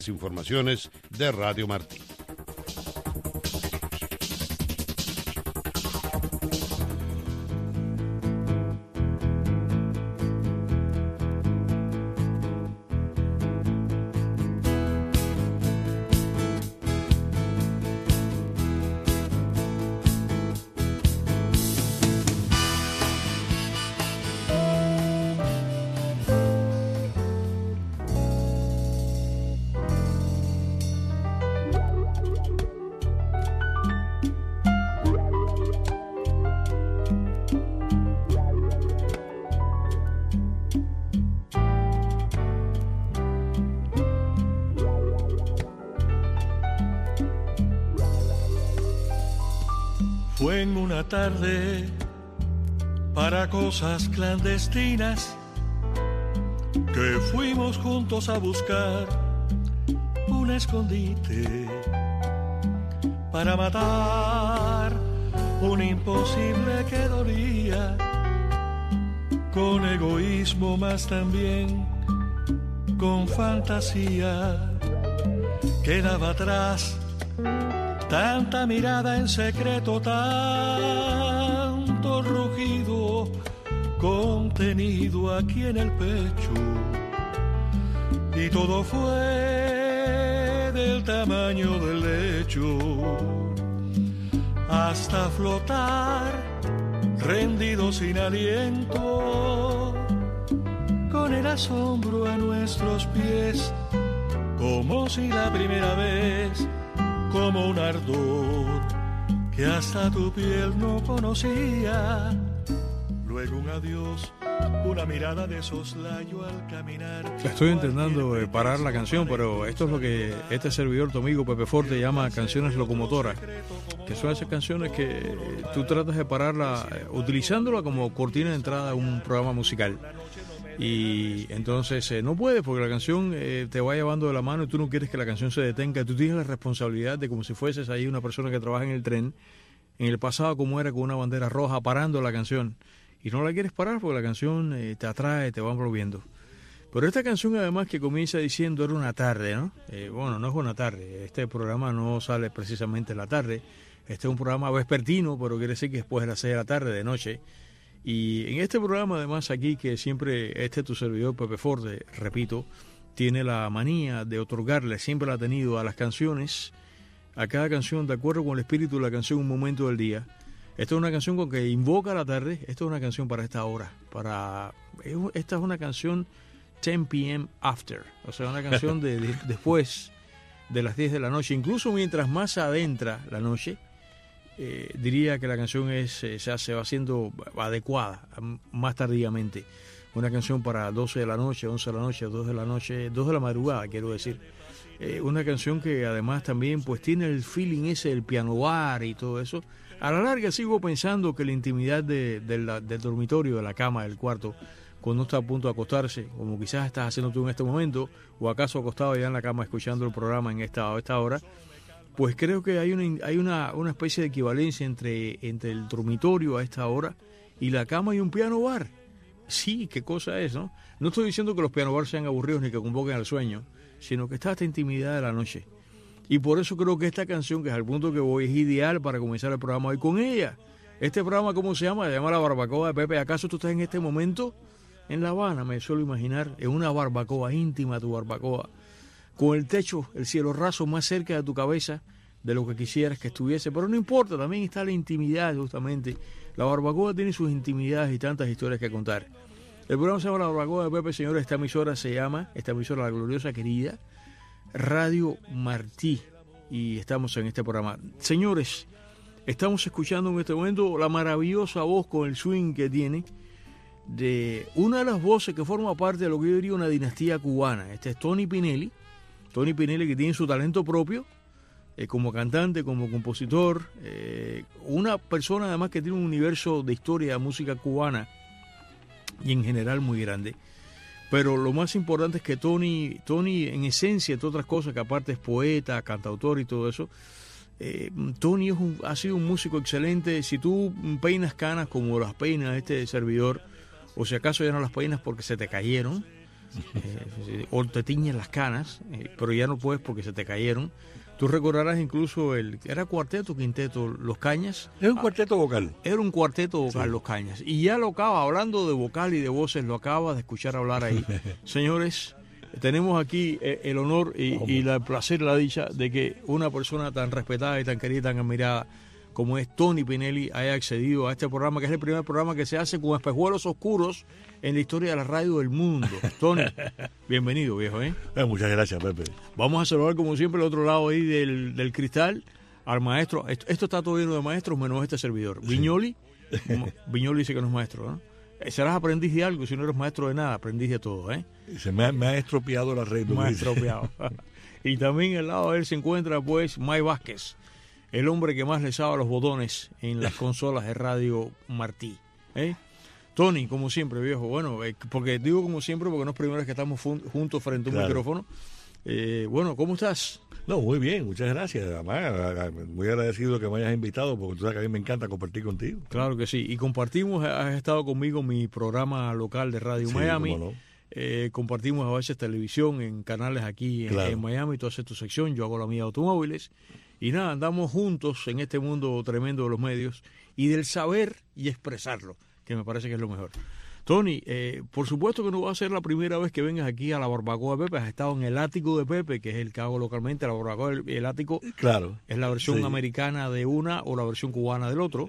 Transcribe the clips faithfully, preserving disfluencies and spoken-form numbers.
Informaciones de Radio Martí. Fue en una tarde para cosas clandestinas que fuimos juntos a buscar un escondite para matar un imposible que dolía, con egoísmo más también con fantasía. Quedaba atrás tanta mirada en secreto, tanto rugido contenido aquí en el pecho, y todo fue del tamaño del lecho, hasta flotar rendido sin aliento, con el asombro a nuestros pies, como si la primera vez, como un ardor que hasta tu piel no conocía. Luego un adiós, una mirada de soslayo al caminar. Estoy intentando eh, parar la canción, pero esto es lo que este servidor, tu amigo Pepe Forte, llama canciones locomotoras, que son esas canciones que eh, tú tratas de pararla eh, utilizándola como cortina de entrada a un programa musical. Y entonces eh, no puedes, porque la canción eh, te va llevando de la mano y tú no quieres que la canción se detenga. Tú tienes la responsabilidad de, como si fueses ahí una persona que trabaja en el tren, en el pasado como era con una bandera roja, parando la canción. Y no la quieres parar porque la canción eh, te atrae, te va envolviendo. Pero esta canción además que comienza diciendo era una tarde, ¿no? Eh, bueno, no es una tarde, este programa no sale precisamente en la tarde. Este es un programa vespertino, pero quiere decir que después de las seis de la tarde, de noche. Y en este programa, además, aquí, que siempre este tu servidor, Pepe Forte, repito, tiene la manía de otorgarle, siempre la ha tenido a las canciones, a cada canción, de acuerdo con el espíritu de la canción, un momento del día. Esta es una canción con que invoca la tarde, esta es una canción para esta hora, para esta es una canción ten p m after, o sea, una canción de, de después de las diez de la noche, incluso mientras más adentra la noche. Eh, diría que la canción es eh, se, se va haciendo adecuada más tardíamente. Una canción para doce de la noche, once de la noche, dos de la noche, dos de la madrugada, quiero decir. Eh, una canción que además también pues tiene el feeling ese del piano bar y todo eso. A la larga sigo pensando que la intimidad de, de la, del dormitorio, de la cama, del cuarto, cuando uno está a punto de acostarse, como quizás estás haciendo tú en este momento, o acaso acostado ya en la cama escuchando el programa en esta, esta hora, pues creo que hay una hay una, una especie de equivalencia entre, entre el dormitorio a esta hora y la cama y un piano bar. Sí, qué cosa es, ¿no? No estoy diciendo que los piano bar sean aburridos ni que convoquen al sueño, sino que está esta intimidad de la noche. Y por eso creo que esta canción, que es al punto que voy, es ideal para comenzar el programa hoy con ella. Este programa, ¿cómo se llama? Se llama La Barbacoa de Pepe. ¿Acaso tú estás en este momento en La Habana? Me suelo imaginar, en una barbacoa íntima, tu barbacoa, con el techo, el cielo raso más cerca de tu cabeza de lo que quisieras que estuviese, pero no importa, también está la intimidad justamente. La barbacoa tiene sus intimidades y tantas historias que contar. El programa se llama La Barbacoa de Pepe, señores. Esta emisora se llama, esta emisora, la gloriosa querida Radio Martí, y estamos en este programa. Señores, estamos escuchando en este momento la maravillosa voz con el swing que tiene de una de las voces que forma parte de lo que yo diría una dinastía cubana. Este es Tony Pinelli. Tony Pinelli, que tiene su talento propio eh, como cantante, como compositor, eh, una persona además que tiene un universo de historia de música cubana y en general muy grande. Pero lo más importante es que Tony, Tony en esencia, entre otras cosas, que aparte es poeta, cantautor y todo eso, eh, Tony es un, ha sido un músico excelente. Si tú peinas canas como las peinas este servidor, o si acaso ya no las peinas porque se te cayeron, eh, o te tiñen las canas, eh, pero ya no puedes porque se te cayeron. Tú recordarás incluso el, era cuarteto, quinteto, Los Cañas. Es un cuarteto vocal. Era un cuarteto vocal, sí. Los Cañas. Y ya lo acaba, hablando de vocal y de voces, lo acabas de escuchar hablar ahí. Señores, tenemos aquí eh, el honor y, y la, el placer, la dicha de que una persona tan respetada y tan querida, tan admirada como es Tony Pinelli haya accedido a este programa, que es el primer programa que se hace con espejuelos oscuros en la historia de la radio del mundo. Tony, bienvenido, viejo, ¿eh? Eh, muchas gracias, Pepe. Vamos a saludar, como siempre, al otro lado ahí del, del cristal, al maestro. Esto, esto está todo lleno de maestros, menos este servidor. Viñoli, sí. Viñoli dice que no es maestro, ¿no? Serás aprendiz de algo, si no eres maestro de nada, aprendiz de todo, ¿eh? Se me ha, me ha estropeado la red. Me ha estropeado. Y también al lado de él se encuentra, pues, Mike Vázquez, el hombre que más le sabe a los botones en las consolas de Radio Martí. ¿eh? Tony, como siempre, viejo, bueno, eh, porque digo como siempre porque no es primera vez que estamos juntos frente a un claro. micrófono. Eh, bueno, ¿cómo estás? No, muy bien, muchas gracias. Además, muy agradecido que me hayas invitado porque tú sabes que a mí me encanta compartir contigo. Claro que sí, y compartimos, has estado conmigo en mi programa local de Radio sí, Miami. Cómo no. Eh, compartimos a veces televisión en canales aquí en, claro. en Miami, tú haces tu sección, yo hago la mía de automóviles. Y nada, andamos juntos en este mundo tremendo de los medios y del saber y expresarlo, que me parece que es lo mejor. Tony, eh, por supuesto que no va a ser la primera vez que vengas aquí a la barbacoa de Pepe. Has estado en el ático de Pepe, que es el que hago localmente. La barbacoa, el, el ático, claro, es la versión sí. americana de una o la versión cubana del otro.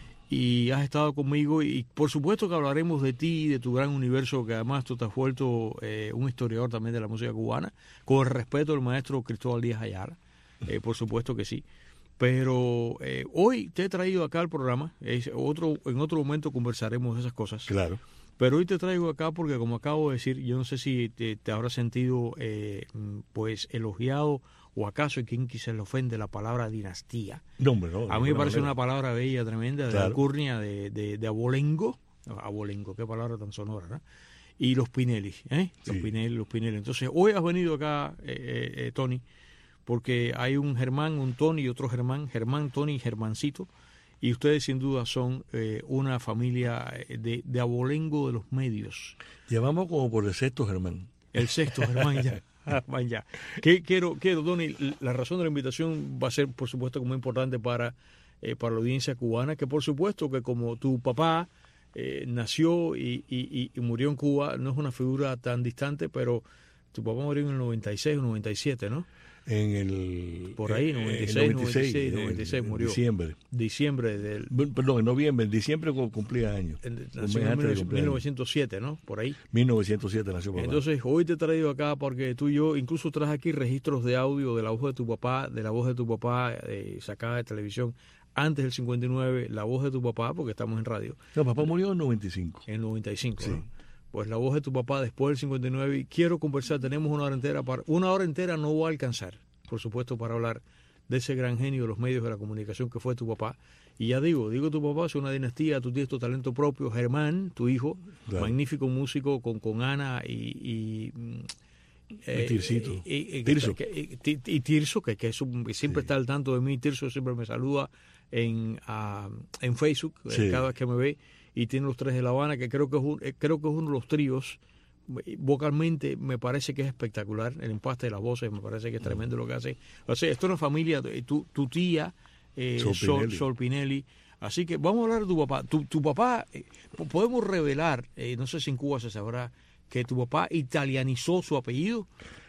Y has estado conmigo y por supuesto que hablaremos de ti y de tu gran universo, que además tú te has vuelto eh, un historiador también de la música cubana, con el respeto del maestro Cristóbal Díaz Ayala. Eh, por supuesto que sí, pero eh, hoy te he traído acá al programa, es otro, en otro momento conversaremos de esas cosas, claro. Pero hoy te traigo acá porque, como acabo de decir, yo no sé si te, te habrás sentido eh, pues elogiado o acaso quien quizás le ofende la palabra dinastía. No, hombre, no, a mí me parece manera. una palabra bella, tremenda, de claro. alcurnia, de, de, de abolengo, abolengo, qué palabra tan sonora, ¿no? Y los Pinelli, ¿eh? Los sí. Pinelli, los Pinelli. Entonces, hoy has venido acá, eh, eh, Tony, porque hay un Germán, un Tony y otro Germán, Germán, Tony y Germancito, y ustedes sin duda son eh, una familia de, de abolengo de los medios. Llevamos como por el sexto Germán. El sexto Germán ya. Germán ya. Que, quiero, quiero, Tony, la razón de la invitación va a ser, por supuesto, muy importante para, eh, para la audiencia cubana, que por supuesto que como tu papá eh, nació y, y, y murió en Cuba, no es una figura tan distante, pero tu papá murió en el noventa y seis, noventa y siete, ¿no? En el... Por ahí, noventa y seis, noventa y seis, noventa y seis, noventa y seis murió. Diciembre. Diciembre del... Perdón, en noviembre, en diciembre cumplía años. En, nació en mil novecientos siete, ¿no? Por ahí. mil novecientos siete nació papá. Entonces, hoy te he traído acá porque tú y yo, incluso traes aquí registros de audio de la voz de tu papá, de la voz de tu papá eh, sacada de televisión antes del cincuenta y nueve, la voz de tu papá, porque estamos en radio. No, papá murió en noventa y cinco. En noventa y cinco, sí. ¿no? Pues la voz de tu papá después del cincuenta y nueve. Y quiero conversar, tenemos una hora entera. Para, una hora entera no va a alcanzar, por supuesto, para hablar de ese gran genio de los medios de la comunicación que fue tu papá. Y ya digo, digo tu papá es una dinastía, tú tienes tu talento propio. Germán, tu hijo, claro. magnífico músico con, con Ana y... y Eh, Tircito. Y, y, Tirso. Que, y, y Tirso, que, que, es un, que siempre sí. está al tanto de mí. Tirso siempre me saluda en, uh, en Facebook, sí. eh, cada vez que me ve, y tiene los tres de La Habana, que creo que es, un, eh, creo que es uno de los tríos. Vocalmente me parece que es espectacular, el empaste de las voces me parece que es tremendo lo que hace. O sea, esto es una familia, tu, tu tía, eh, Sol, Pinelli. Sol, Sol Pinelli. Así que vamos a hablar de tu papá. Tu, tu papá, eh, podemos revelar, eh, no sé si en Cuba se sabrá, que tu papá italianizó su apellido.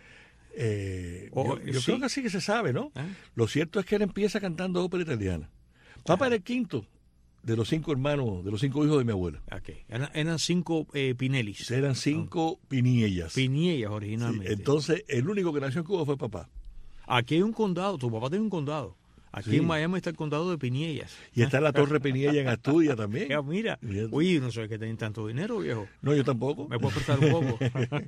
Eh, o, yo yo ¿sí? creo que sí que se sabe, ¿no? ¿Eh? Lo cierto es que él empieza cantando ópera italiana. Papá ah. era el quinto de los cinco hermanos, de los cinco hijos de mi abuela. Okay. Eran, eran cinco eh, Pinellis. Eran cinco oh. Piniellas. Piniellas originalmente. Sí, entonces, el único que nació en Cuba fue papá. Aquí hay un condado, tu papá tiene un condado. Aquí sí. en Miami está el condado de Piniellas. Y está la Torre Piniella en Asturias también. Ya, mira, oye, no sé que tienen tanto dinero, viejo. No, yo tampoco. ¿Me puedo prestar un poco?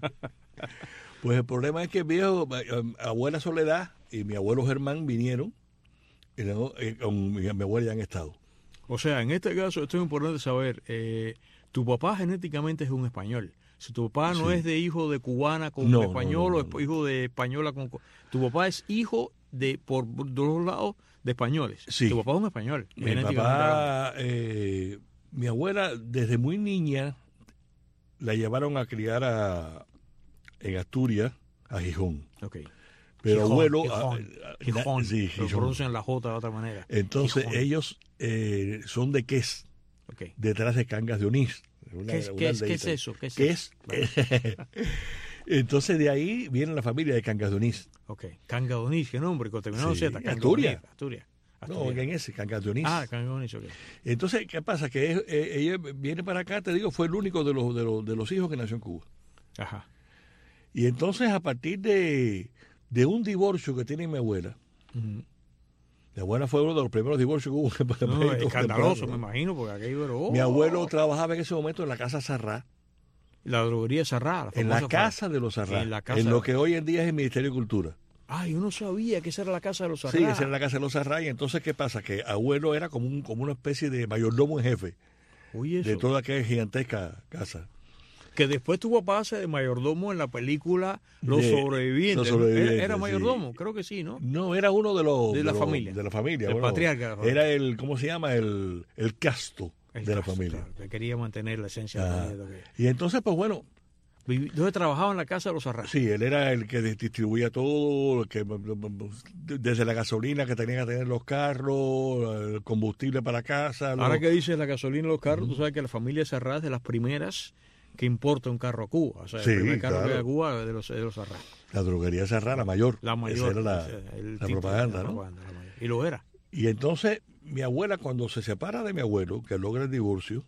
Pues el problema es que el viejo, abuela Soledad y mi abuelo Germán vinieron, y con mi abuela ya han estado. O sea, en este caso, esto es importante saber, eh, tu papá genéticamente es un español. Si tu papá no sí. es de hijo de cubana con no, español no, no, no, o hijo de española con... Tu papá es hijo de, por dos lados, de españoles. Sí. Tu papá es un español. Mi papá, eh, mi abuela, desde muy niña, la llevaron a criar a, en Asturias a Gijón. Okay. Pero Gijón, abuelo... Gijón, a, Gijón, sí, Gijón. Lo pronuncian la J de otra manera. Entonces Gijón. ellos eh, son de Ques, okay. detrás de Cangas de Onís. Una, ¿Qué, es, una ¿qué, es, ¿Qué es eso? ¿Qué es ¿Qué eso? es? Entonces de ahí viene la familia de Cangas de Onís. Ok, Cangas de Onís, ¿qué nombre? Terminado Sí, Z, Asturias. Asturias. No, en ese, Cangas de Onís. Ah, Cangas de Onís, ok. Entonces, ¿qué pasa? Que eh, ella viene para acá, te digo, fue el único de los, de los, de los hijos que nació en Cuba. Ajá. Y entonces, a partir de, de un divorcio que tiene mi abuela, uh-huh. Mi abuela fue uno de los primeros divorcios que hubo en Puerto no, escandaloso, me imagino, porque aquello era... Oh. Mi abuelo trabajaba en ese momento en la casa Sarrá. La droguería Sarrá. La en la casa de los Sarrá. En, la casa en lo que hoy en día es el Ministerio de Cultura. Ah, yo no sabía que esa era la casa de los Sarrá. Sí, esa era la casa de los Sarrá. Y entonces, ¿qué pasa? Que abuelo era como, un, como una especie de mayordomo en jefe. Uy, eso. De toda aquella gigantesca casa. Que después tu papá hace de mayordomo en la película Los de, Sobrevivientes. Los sobrevivientes ¿Era, era mayordomo? Sí. Creo que sí, ¿no? No, era uno de los... De, de la los, familia. De la familia. El bueno, patriarca de la familia. Era el, ¿cómo se llama? El, el casto el de casto, la familia. Claro, que quería mantener la esencia ah, de la familia. Y entonces, pues bueno... ¿Dónde trabajaba en la casa de los Sarrá? Sí, él era el que distribuía todo, el que desde la gasolina que tenían que tener los carros, el combustible para casa. Ahora los... que dices la gasolina y los carros, uh-huh. Tú sabes que la familia Sarrá es de las primeras que importa un carro a Cuba. O sea, sí, el primer carro claro. que hay a Cuba es de los, de los Sarrá. La droguería Sarrá, la mayor. La mayor. Esa era la, el la tipo, propaganda, la ¿no? propaganda, la mayor. Y lo era. Y entonces, mi abuela, cuando se separa de mi abuelo, que logra el divorcio,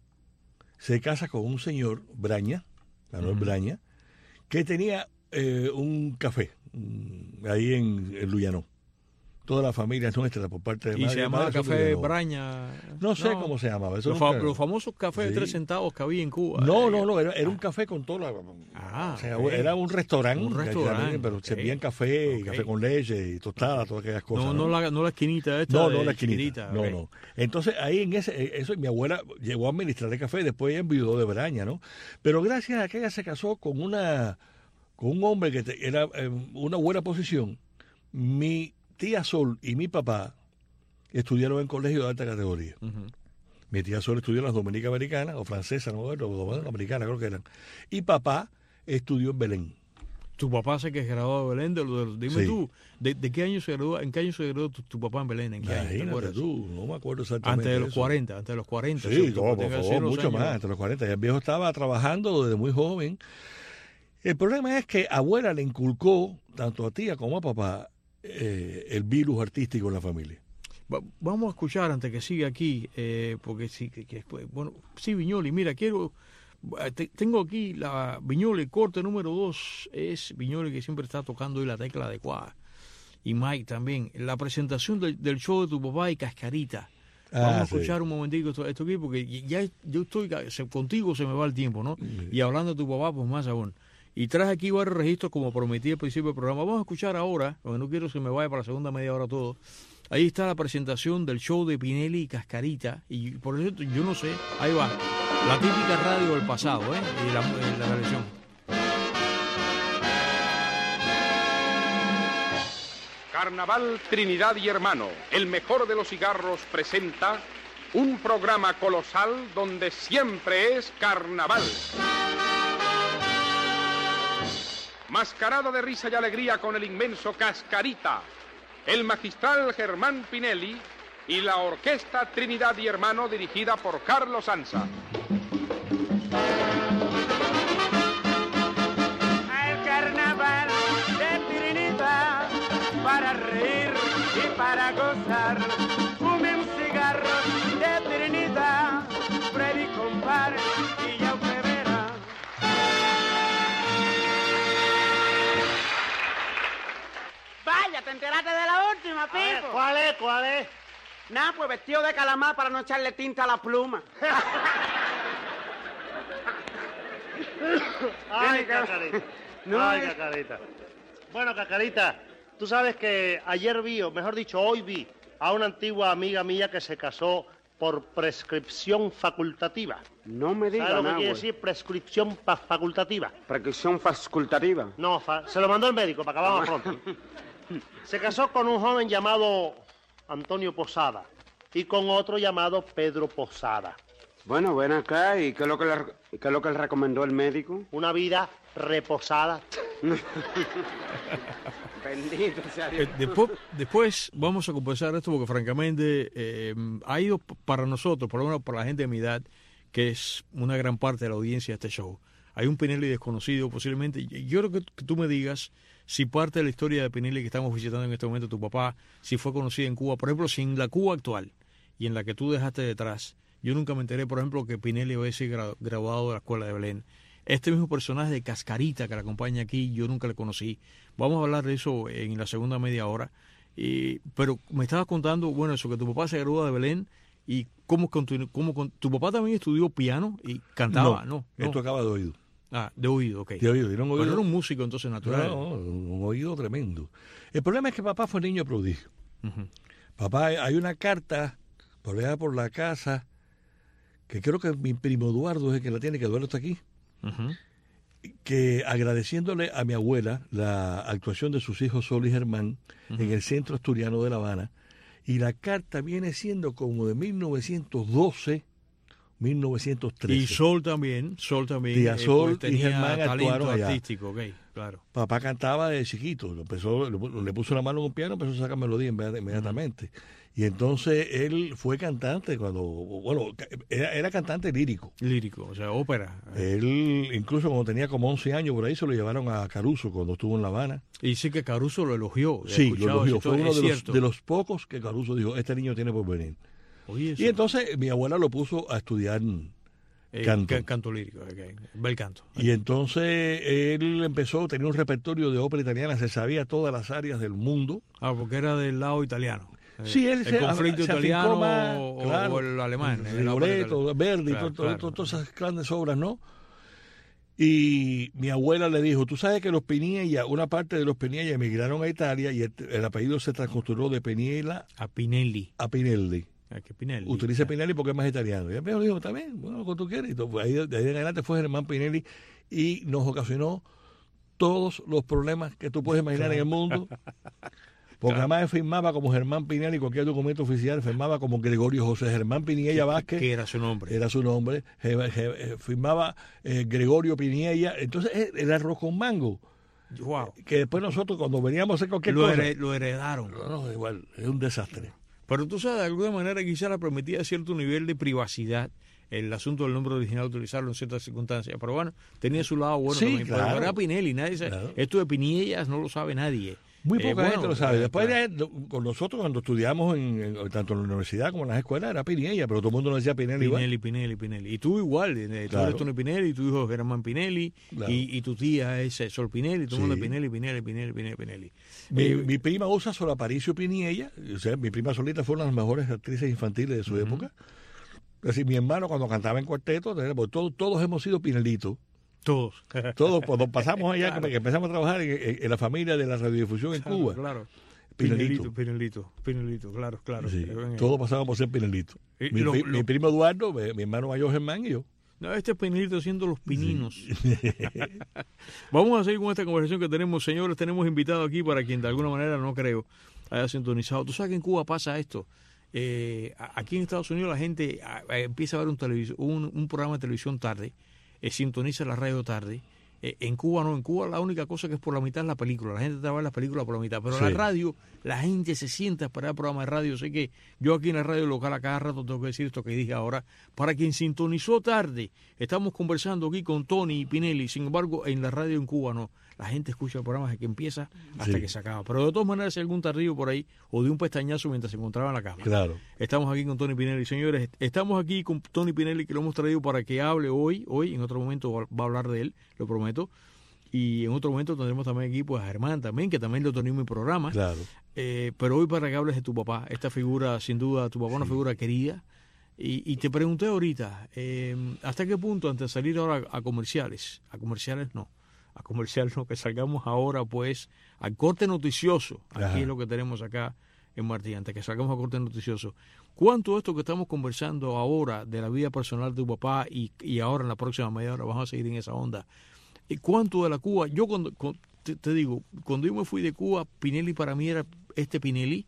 se casa con un señor, Braña, Manuel uh-huh. Braña, que tenía eh, un café um, ahí en, en Luyanó. Toda la familia nuestra por parte de ¿Y madre, se llamaba madre, Café Braña? No sé no. cómo se llamaba. Eso los, nunca... fa los famosos cafés sí. de tres centavos que había en Cuba. No, no, no, era, era un café con toda la... Ah, o sea, okay. Era un restaurante, un restaurante pero okay. servían café, okay. y café con leche y tostada, todas aquellas cosas. No, no, no, la, no la esquinita esta. No, no de la esquinita. No, okay. no. Entonces, ahí en ese... Eso, mi abuela llegó a administrar el café, después ella enviudó de Braña, ¿no? Pero gracias a que ella se casó con una... con un hombre que te, era eh, una buena posición, mi tía Sol y mi papá estudiaron en colegio de alta categoría. Uh-huh. Mi tía Sol estudió en las Dominicas Americanas, o francesas, no, o americanas creo que eran. Y papá estudió en Belén. ¿Tu papá se que es graduado de Belén? De, de, dime sí. tú, ¿de, de qué año se graduó? ¿En qué año se graduó tu, tu papá en Belén? ¿En qué Imagínate año? tú, no me acuerdo exactamente. Antes de los eso. cuarenta, antes de los cuarenta. Sí, no, por favor, mucho más, antes de los cuarenta. Ya el viejo estaba trabajando desde muy joven. El problema es que abuela le inculcó, tanto a tía como a papá, eh, el virus artístico en la familia. Va, vamos a escuchar antes que siga aquí, eh, porque sí, que, que, bueno, sí, Viñoli, mira, quiero, te, tengo aquí la Viñoli, corte número dos, es Viñoli que siempre está tocando hoy la tecla adecuada, y Mike también, la presentación del, del show de tu papá y Cascarita. Ah, vamos a escuchar sí. un momentico esto, esto aquí, porque ya yo estoy, contigo se me va el tiempo, ¿no? Sí. Y hablando de tu papá, pues más aún. Y traje aquí varios registros como prometí al principio del programa. Vamos a escuchar ahora, porque no quiero que se me vaya para la segunda media hora todo. Ahí está la presentación del show de Pinelli y Cascarita. Y por eso yo no sé, ahí va. La típica radio del pasado, ¿eh? Y la, la versión. Carnaval Trinidad y Hermano, el mejor de los cigarros, presenta un programa colosal donde siempre es carnaval. Mascarada de risa y alegría con el inmenso Cascarita, el magistral Germán Pinelli y la orquesta Trinidad y Hermano dirigida por Carlos Anza. Al carnaval de Trinidad, para reír y para gozar, fumen cigarros de Trinidad, Freddy compar y ya usted verá. Vaya, te enteraste de la última, Pipo. ¿Cuál es? ¿Cuál es? Nah, pues vestido de calamar para no echarle tinta a la pluma. Ay, Cacarita. No, Ay, es... Cacarita. Bueno, Cacarita, tú sabes que ayer vi, o mejor dicho, hoy vi a una antigua amiga mía que se casó por prescripción facultativa. No me digas ¿Sabes lo que nada, quiere güey? decir prescripción pa facultativa? Prescripción facultativa. No, fa se lo mandó el médico, para que vamos pronto. Se casó con un joven llamado Antonio Posada y con otro llamado Pedro Posada. Bueno, ven acá, ¿y qué es lo que le, qué es lo que le recomendó el médico? Una vida reposada. Bendito sea Dios. Eh, después, después vamos a compensar esto porque francamente eh, ha ido p- para nosotros, por lo menos para la gente de mi edad, que es una gran parte de la audiencia de este show. Hay un Pinelli desconocido posiblemente. Yo creo que, que tú me digas si parte de la historia de Pinelli que estamos visitando en este momento, tu papá, si fue conocida en Cuba, por ejemplo, si en la Cuba actual y en la que tú dejaste detrás, yo nunca me enteré, por ejemplo, que Pinelli hubiese gra- graduado de la Escuela de Belén. Este mismo personaje de Cascarita que la acompaña aquí, yo nunca le conocí. Vamos a hablar de eso en la segunda media hora. Y, pero me estabas contando, bueno, eso, que tu papá se graduó de Belén y cómo continuó. Cómo, con- tu papá también estudió piano y cantaba, ¿no? Él no. tocaba de oído. Ah, de oído, ok. De oído. Era un Pero oído, era un músico entonces natural. no, un oído tremendo. El problema es que papá fue niño prodigio. Ujú. Papá, hay una carta por allá por la casa que creo que mi primo Eduardo es el que la tiene, que Eduardo está aquí, Ujú. que agradeciéndole a mi abuela la actuación de sus hijos Sol y Germán en el Centro Asturiano de La Habana, y la carta viene siendo como de mil novecientos doce, mil novecientos trece. Y Sol también, Sol también. Tía eh, Sol y tenía Germán talento actuaron allá. artístico, ok, claro. Papá cantaba de chiquito, lo empezó, le, le puso la mano en un piano, empezó a sacar melodía inmedi- inmediatamente. Y entonces él fue cantante cuando, bueno, era, era cantante lírico. Lírico, o sea, ópera. Él, incluso cuando tenía como once años por ahí, se lo llevaron a Caruso cuando estuvo en La Habana. Y sí que Caruso lo elogió. he Sí, lo escuchado elogió. eso, Fue uno es de los, cierto. de los pocos que Caruso dijo, este niño tiene por venir. Oye, eso, Y entonces mi abuela lo puso a estudiar eh, canto. ca- canto lírico, okay. Bel canto. Y entonces él empezó, tenía un repertorio de ópera italiana, se sabía todas las áreas del mundo. Ah, porque era del lado italiano. Eh, Sí, él el se, conflicto se afincó italiano más, o, claro, o el alemán. el Rigoletto, ópera Verdi, Claro, to- to- claro. to- todas esas grandes obras, ¿no? Y mi abuela le dijo, tú sabes que los Piniella, una parte de los Piniella emigraron a Italia y el, el apellido se transculturó de Piniella A Pinelli. a Pinelli. Ah, que Pinelli. Utiliza Ah. Pinelli porque es más italiano. Y el viejo dijo, también, bueno, lo que tú quieres. Y todo, pues ahí, de ahí en adelante fue Germán Pinelli y nos ocasionó todos los problemas que tú puedes imaginar en el mundo. Porque además él firmaba como Germán Pinelli, cualquier documento oficial firmaba como Gregorio José Germán Piniella Vázquez. Que era su nombre. Era su nombre. Je- je- firmaba eh, Gregorio Piniella. Entonces eh, era arroz con mango. Wow. Que después nosotros cuando veníamos a hacer cualquier Lo, cosa... here- lo heredaron. No, no, igual, es un desastre. Pero tú sabes, de alguna manera quizá le permitía cierto nivel de privacidad el asunto del nombre original, utilizarlo en ciertas circunstancias. Pero bueno, tenía su lado bueno Sí, también. Pero claro. era Pinelli, nadie sabe. Claro. Esto de Pinillas no lo sabe nadie. Muy Eh, poca bueno, gente lo sabe. eh, Después, claro. de- con nosotros, cuando estudiamos en, en- tanto en la universidad como en las escuelas, era Pinella, pero todo el mundo nos decía Pinelli igual. Pinelli, Pinelli, Pinelli. Y tú igual, eh, tú Claro. eres Tony Pinelli, tu hijo es Germán Pinelli, Claro. y, y tu tía es eh, Sol Pinelli, todo el mundo Sí. es Pinelli, Pinelli, Pinelli, Pinelli, Pinelli. Mi, Eh, mi prima usa Sol Aparicio Piniella, o sea, mi prima Solita fue una de las mejores actrices infantiles de su época. Es decir, mi hermano cuando cantaba en cuarteto, porque todos, todos hemos sido Pinelitos. todos. Todos, cuando pasamos allá, Claro. que, que empezamos a trabajar en, en- en la familia de la radiodifusión en Claro, Cuba. Claro. Pinelito. Pinelito, Pinelito, Pinelito, claro, claro. Sí, Eh, ven ahí. todos pasamos por ser Pinelitos. Y Mi, lo- pri- lo- mi primo Eduardo, mi, mi hermano mayor Germán y yo. No, este es Pinelito haciendo los pininos. Vamos a seguir con esta conversación que tenemos, señores. Tenemos invitado aquí para quien de alguna manera no creo haya sintonizado. Tú sabes que en Cuba pasa esto. Eh, a- aquí en Estados Unidos la gente a- a- empieza a ver un, televis- un, un programa de televisión tarde, eh, sintoniza la radio tarde. Eh, en Cuba no, en Cuba la única cosa que es por la mitad es la película. La gente te va a ver la película por la mitad. Pero Sí. la radio, la gente se sienta a esperar el programa de radio. Sé que yo aquí en la radio local a cada rato tengo que decir esto que dije ahora. Para quien sintonizó tarde, estamos conversando aquí con Tony y Pinelli. Sin embargo, en la radio en Cuba no. La gente escucha el programa desde que empieza hasta Sí. que se acaba. Pero de todas maneras, si hay algún tardío por ahí o de un pestañazo mientras se encontraba en la cama. Claro. Estamos aquí con Tony Pinelli. Señores, estamos aquí con Tony Pinelli, que lo hemos traído para que hable hoy. Hoy, en otro momento, va va a hablar de él, lo prometo. Y en otro momento tendremos también aquí pues, a Germán también, que también lo tenemos en mi programa. Claro. Eh, pero hoy para que hables de tu papá, esta figura, sin duda, tu papá es una figura querida. Y, y te pregunté ahorita, eh, ¿hasta qué punto antes de salir ahora a comerciales? A comerciales no. A comerciales no, que salgamos ahora pues al corte noticioso. Aquí Ajá. es lo que tenemos acá en Martí, antes que salgamos al corte noticioso. ¿Cuánto de esto que estamos conversando ahora de la vida personal de tu papá y, y ahora en la próxima media hora vamos a seguir en esa onda? ¿Y cuánto de la Cuba? Yo cuando, con- te, te digo, cuando yo me fui de Cuba, Pinelli para mí era este Pinelli,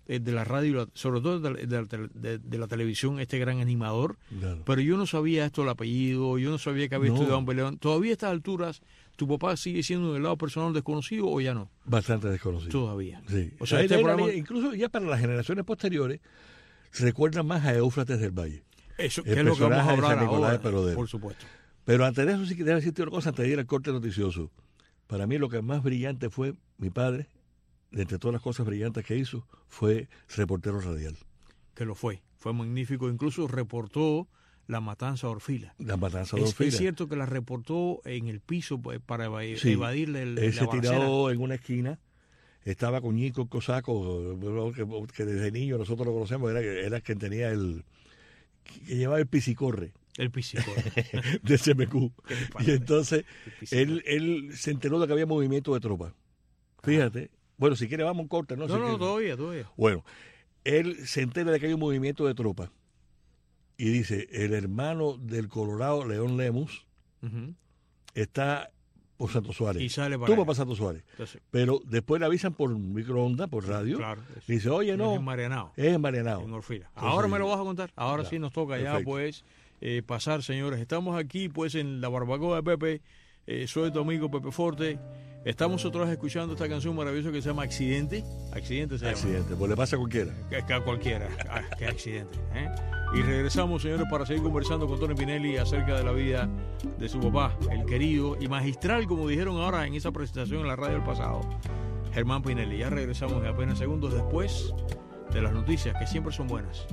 eh, de la radio, sobre todo de la, de, de, de la televisión, este gran animador, Claro. pero yo no sabía esto, el apellido, yo no sabía que había No. estudiado en Beleón. Todavía a estas alturas, ¿tu papá sigue siendo del lado personal desconocido o ya no? Bastante desconocido. Todavía. Sí. O sea, Ahí- este ahí- programa- incluso ya para las generaciones posteriores, se recuerdan más a Éufrates del Valle. Eso, el que es lo que vamos a personaje de hablar San Nicolás ahora, de Perodero. por supuesto. Pero antes de eso sí que debe decirte una cosa, antes de ir al corte noticioso. Para mí lo que más brillante fue mi padre, de entre todas las cosas brillantes que hizo, fue reportero radial. Que lo fue, fue magnífico, incluso reportó la matanza de Orfila. La matanza de Es, Orfila. es cierto que la reportó en el piso pues, para evadir, Sí. evadirle el, Él la se balacera. tiró en una esquina, estaba con Ñico el Cosaco, que, que desde niño nosotros lo conocemos, era, era quien tenía el, que llevaba el pisicorre El pisico. de C M Q. ¿Qué le pasa? Y entonces El pisico. él, él se enteró de que había movimiento de tropas. Fíjate. Bueno, si quiere vamos a un corte, ¿no? No, Si no, quiere. todavía, todavía. Bueno, él se entera de que hay un movimiento de tropas y dice, el hermano del Colorado, León Lemus, Ujú. está por Santo Suárez. Y sale para Tuvo allá. para Santo Suárez. Entonces, Pero después le avisan por microondas, por radio. claro. es- Dice, oye, no es no, en Marianao, es en Marianao. en Orfila. Entonces, Ahora me lo vas a contar. Ahora ya, sí nos toca ya, perfecto. pues, eh, pasar, señores. Estamos aquí, pues, en la barbacoa de Pepe. Eh, soy tu amigo Pepe Forte. Estamos otra vez escuchando esta canción maravillosa que se llama Accidente. Accidente se llama. Accidente, pues le pasa a cualquiera. Que, que a cualquiera. Ah, qué accidente. ¿eh? Y regresamos, señores, para seguir conversando con Tony Pinelli acerca de la vida de su papá, el querido y magistral, como dijeron ahora en esa presentación en la radio del pasado, Germán Pinelli. Ya regresamos en apenas segundos después de las noticias, que siempre son buenas.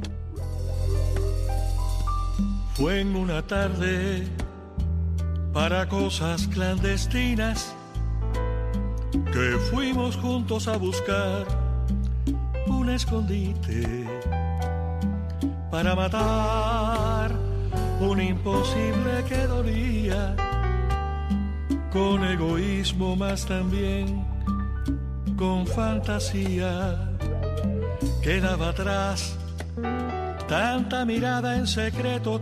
Fue en una tarde para cosas clandestinas que fuimos juntos a buscar un escondite para matar un imposible que dolía, con egoísmo más también con fantasía. Quedaba atrás tanta mirada en secreto,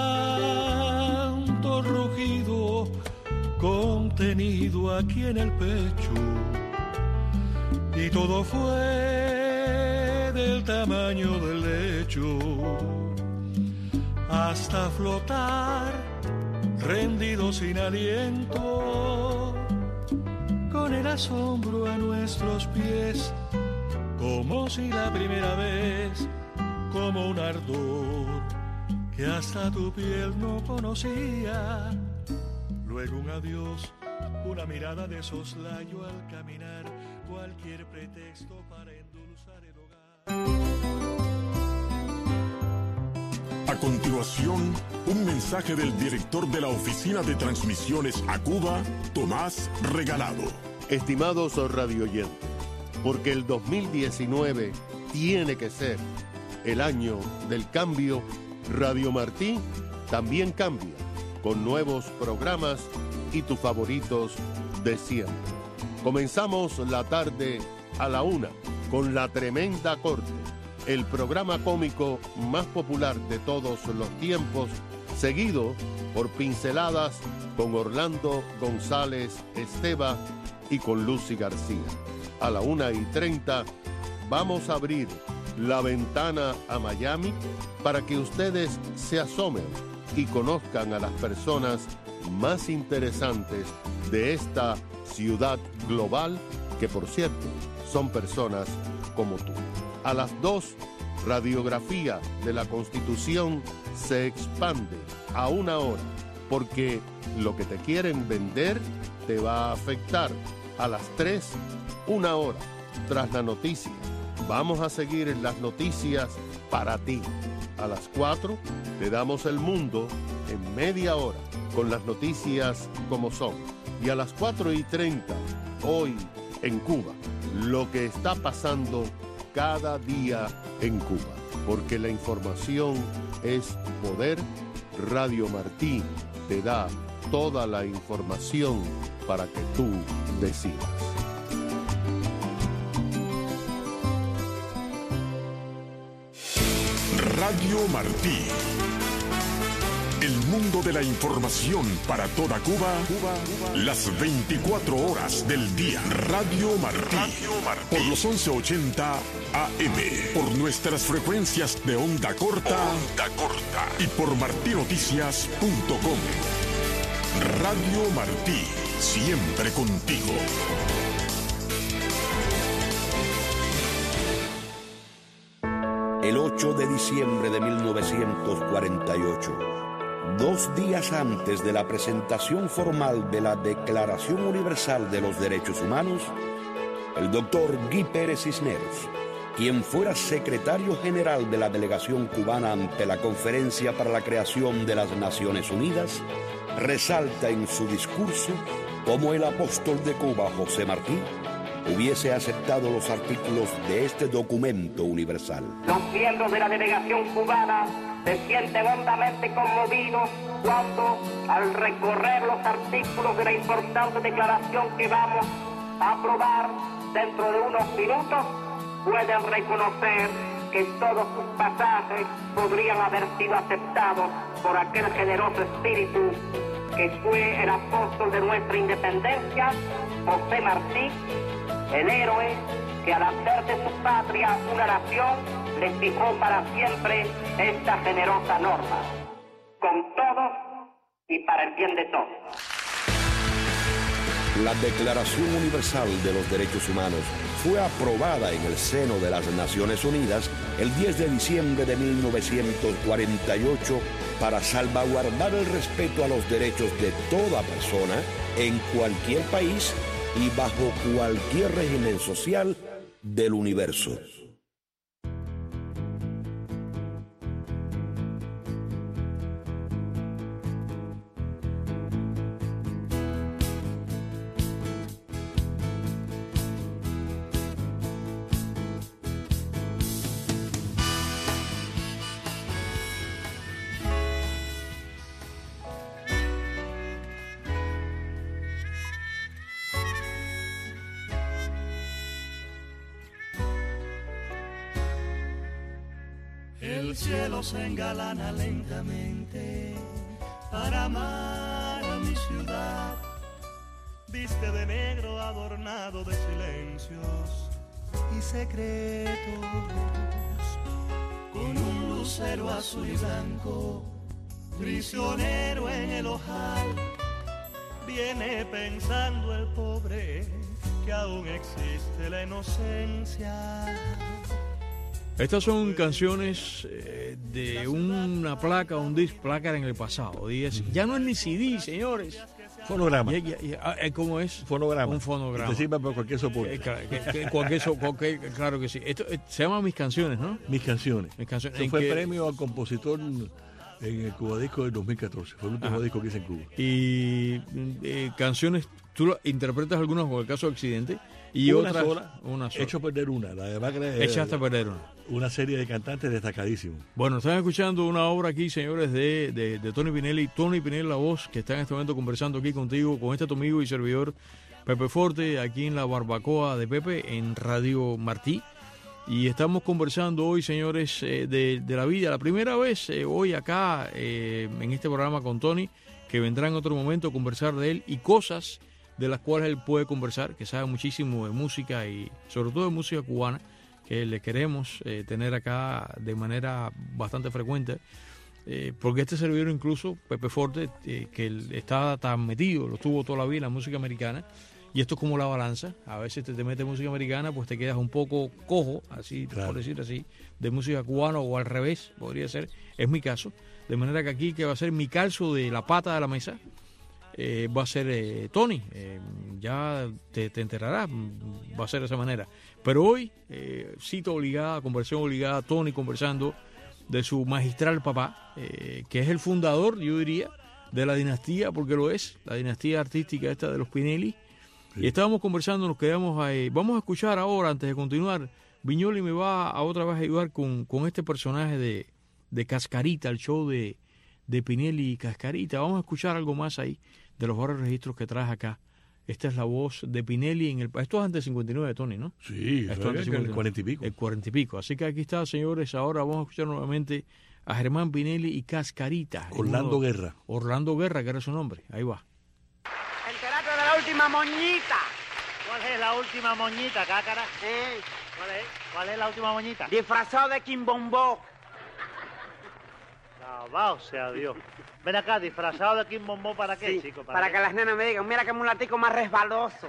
tanto rugido contenido aquí en el pecho, y todo fue del tamaño del lecho, hasta flotar rendido sin aliento, con el asombro a nuestros pies, como si la primera vez, como un ardor que hasta tu piel no conocía. Luego un adiós, una mirada de soslayo al caminar, cualquier pretexto para endulzar el hogar. A continuación, un mensaje del director de la Oficina de Transmisiones a Cuba, Tomás Regalado. Estimados radioyentes, porque el dos mil diecinueve tiene que ser el año del cambio, Radio Martí también cambia, con nuevos programas y tus favoritos de siempre. Comenzamos la tarde a la una con La Tremenda Corte, el programa cómico más popular de todos los tiempos, seguido por Pinceladas con Orlando González Esteva y con Lucy García. A la una y treinta vamos a abrir la ventana a Miami para que ustedes se asomen y conozcan a las personas más interesantes de esta ciudad global, que por cierto son personas como tú. A las dos, Radiografía de la Constitución se expande a una hora, porque lo que te quieren vender te va a afectar. A las tres, una hora, tras la noticia. Vamos a seguir en las noticias para ti. A las cuatro, te damos el mundo en media hora, con las noticias como son. Y a las cuatro y treinta, hoy en Cuba, lo que está pasando cada día en Cuba. Porque la información es poder. Radio Martí te da toda la información para que tú decidas. Radio Martí, El mundo de la información para toda Cuba, Cuba, Cuba. Las veinticuatro horas del día. Radio Martí. Radio Martí. Por los once ochenta A M. Por nuestras frecuencias de onda corta. Onda corta. Y por martinoticias punto com. Radio Martí. Siempre contigo. El ocho de diciembre de mil novecientos cuarenta y ocho, dos días antes de la presentación formal de la Declaración Universal de los Derechos Humanos, el doctor Guy Pérez Cisneros, quien fuera secretario general de la delegación cubana ante la Conferencia para la Creación de las Naciones Unidas, resalta en su discurso cómo el apóstol de Cuba, José Martí, hubiese aceptado los artículos de este documento universal. Los miembros de la delegación cubana se sienten hondamente conmovidos cuando, al recorrer los artículos de la importante declaración que vamos a aprobar dentro de unos minutos, pueden reconocer que todos sus pasajes podrían haber sido aceptados por aquel generoso espíritu que fue el apóstol de nuestra independencia, José Martí, el héroe que al hacer de su patria una nación le fijó para siempre esta generosa norma, con todos y para el bien de todos. La Declaración Universal de los Derechos Humanos fue aprobada en el seno de las Naciones Unidas el diez de diciembre de mil novecientos cuarenta y ocho para salvaguardar el respeto a los derechos de toda persona en cualquier país y bajo cualquier régimen social del universo. El cielo se engalana lentamente para amar a mi ciudad. Viste de negro adornado de silencios y secretos, con un lucero azul y blanco, prisionero en el ojal. Viene pensando el pobre que aún existe la inocencia. Estas son canciones eh, de una placa, un disc, placa en el pasado. Días. Ya no es ni C D, señores. Fonograma. Ya, ya, ya, ¿Cómo es? Fonograma. Un fonograma. Te sirve para cualquier soporte. Eh, claro, que, que, cualquier, cualquier, claro que sí. Esto eh, se llama Mis Canciones, ¿no? Mis Canciones. Mis Canciones. Eso fue que... premio al compositor en el Cubadisco del dos mil catorce. Fue el último Ajá. disco que hice en Cuba. Y eh, canciones, tú interpretas algunas por el caso de Accidente. Y una otras, sola, una sola. Hecho a perder una. La demás que Echaste a perder una. Una serie de cantantes destacadísimos. Bueno, están escuchando una obra aquí, señores, de, de, de Tony Pinelli. Tony Pinelli, la voz, que está en este momento conversando aquí contigo, con este tu amigo y servidor Pepe Forte, aquí en la barbacoa de Pepe, en Radio Martí. Y estamos conversando hoy, señores, eh, de, de la vida. La primera vez eh, hoy acá, eh, en este programa con Tony, que vendrá en otro momento a conversar de él y cosas de las cuales él puede conversar, que sabe muchísimo de música y sobre todo de música cubana, que le queremos eh, tener acá de manera bastante frecuente, eh, porque este servidor incluso, Pepe Forte, eh, que él está tan metido, lo tuvo toda la vida en la música americana, y esto es como la balanza, a veces te, te metes música americana, pues te quedas un poco cojo, así claro. por decir así, de música cubana o al revés, podría ser, es mi caso, de manera que aquí que va a ser mi calzo de la pata de la mesa, Eh, va a ser eh, Tony, eh, ya te, te enterarás, va a ser de esa manera. Pero hoy, eh, cita obligada, conversación obligada, Tony conversando de su magistral papá, eh, que es el fundador, yo diría, de la dinastía, porque lo es, la dinastía artística esta de los Pinelli. Sí. Y estábamos conversando, nos quedamos ahí. Vamos a escuchar ahora, antes de continuar, Viñoli me va a otra vez a ayudar con, con este personaje de, de Cascarita, el show de, de Pinelli y Cascarita. Vamos a escuchar algo más ahí de los varios registros que traes acá. Esta es la voz de Pinelli en el... Esto es antes del cincuenta y nueve, Tony, ¿no? Sí, esto es el cuarenta y pico. El cuarenta y pico. Así que aquí está, señores. Ahora vamos a escuchar nuevamente a Germán Pinelli y Cascarita. Orlando Guerra. Orlando Guerra, que era su nombre. Ahí va. Entérate de la última moñita. ¿Cuál es la última moñita, cácara? Eh, ¿Cuál es? ¿Cuál es la última moñita? disfrazado de Quimbombó. Alabado sea Dios. Ven acá, disfrazado de Kim Bombó, ¿para qué, Sí, chico? para qué? que las nenas me digan, mira qué mulatico más resbaloso.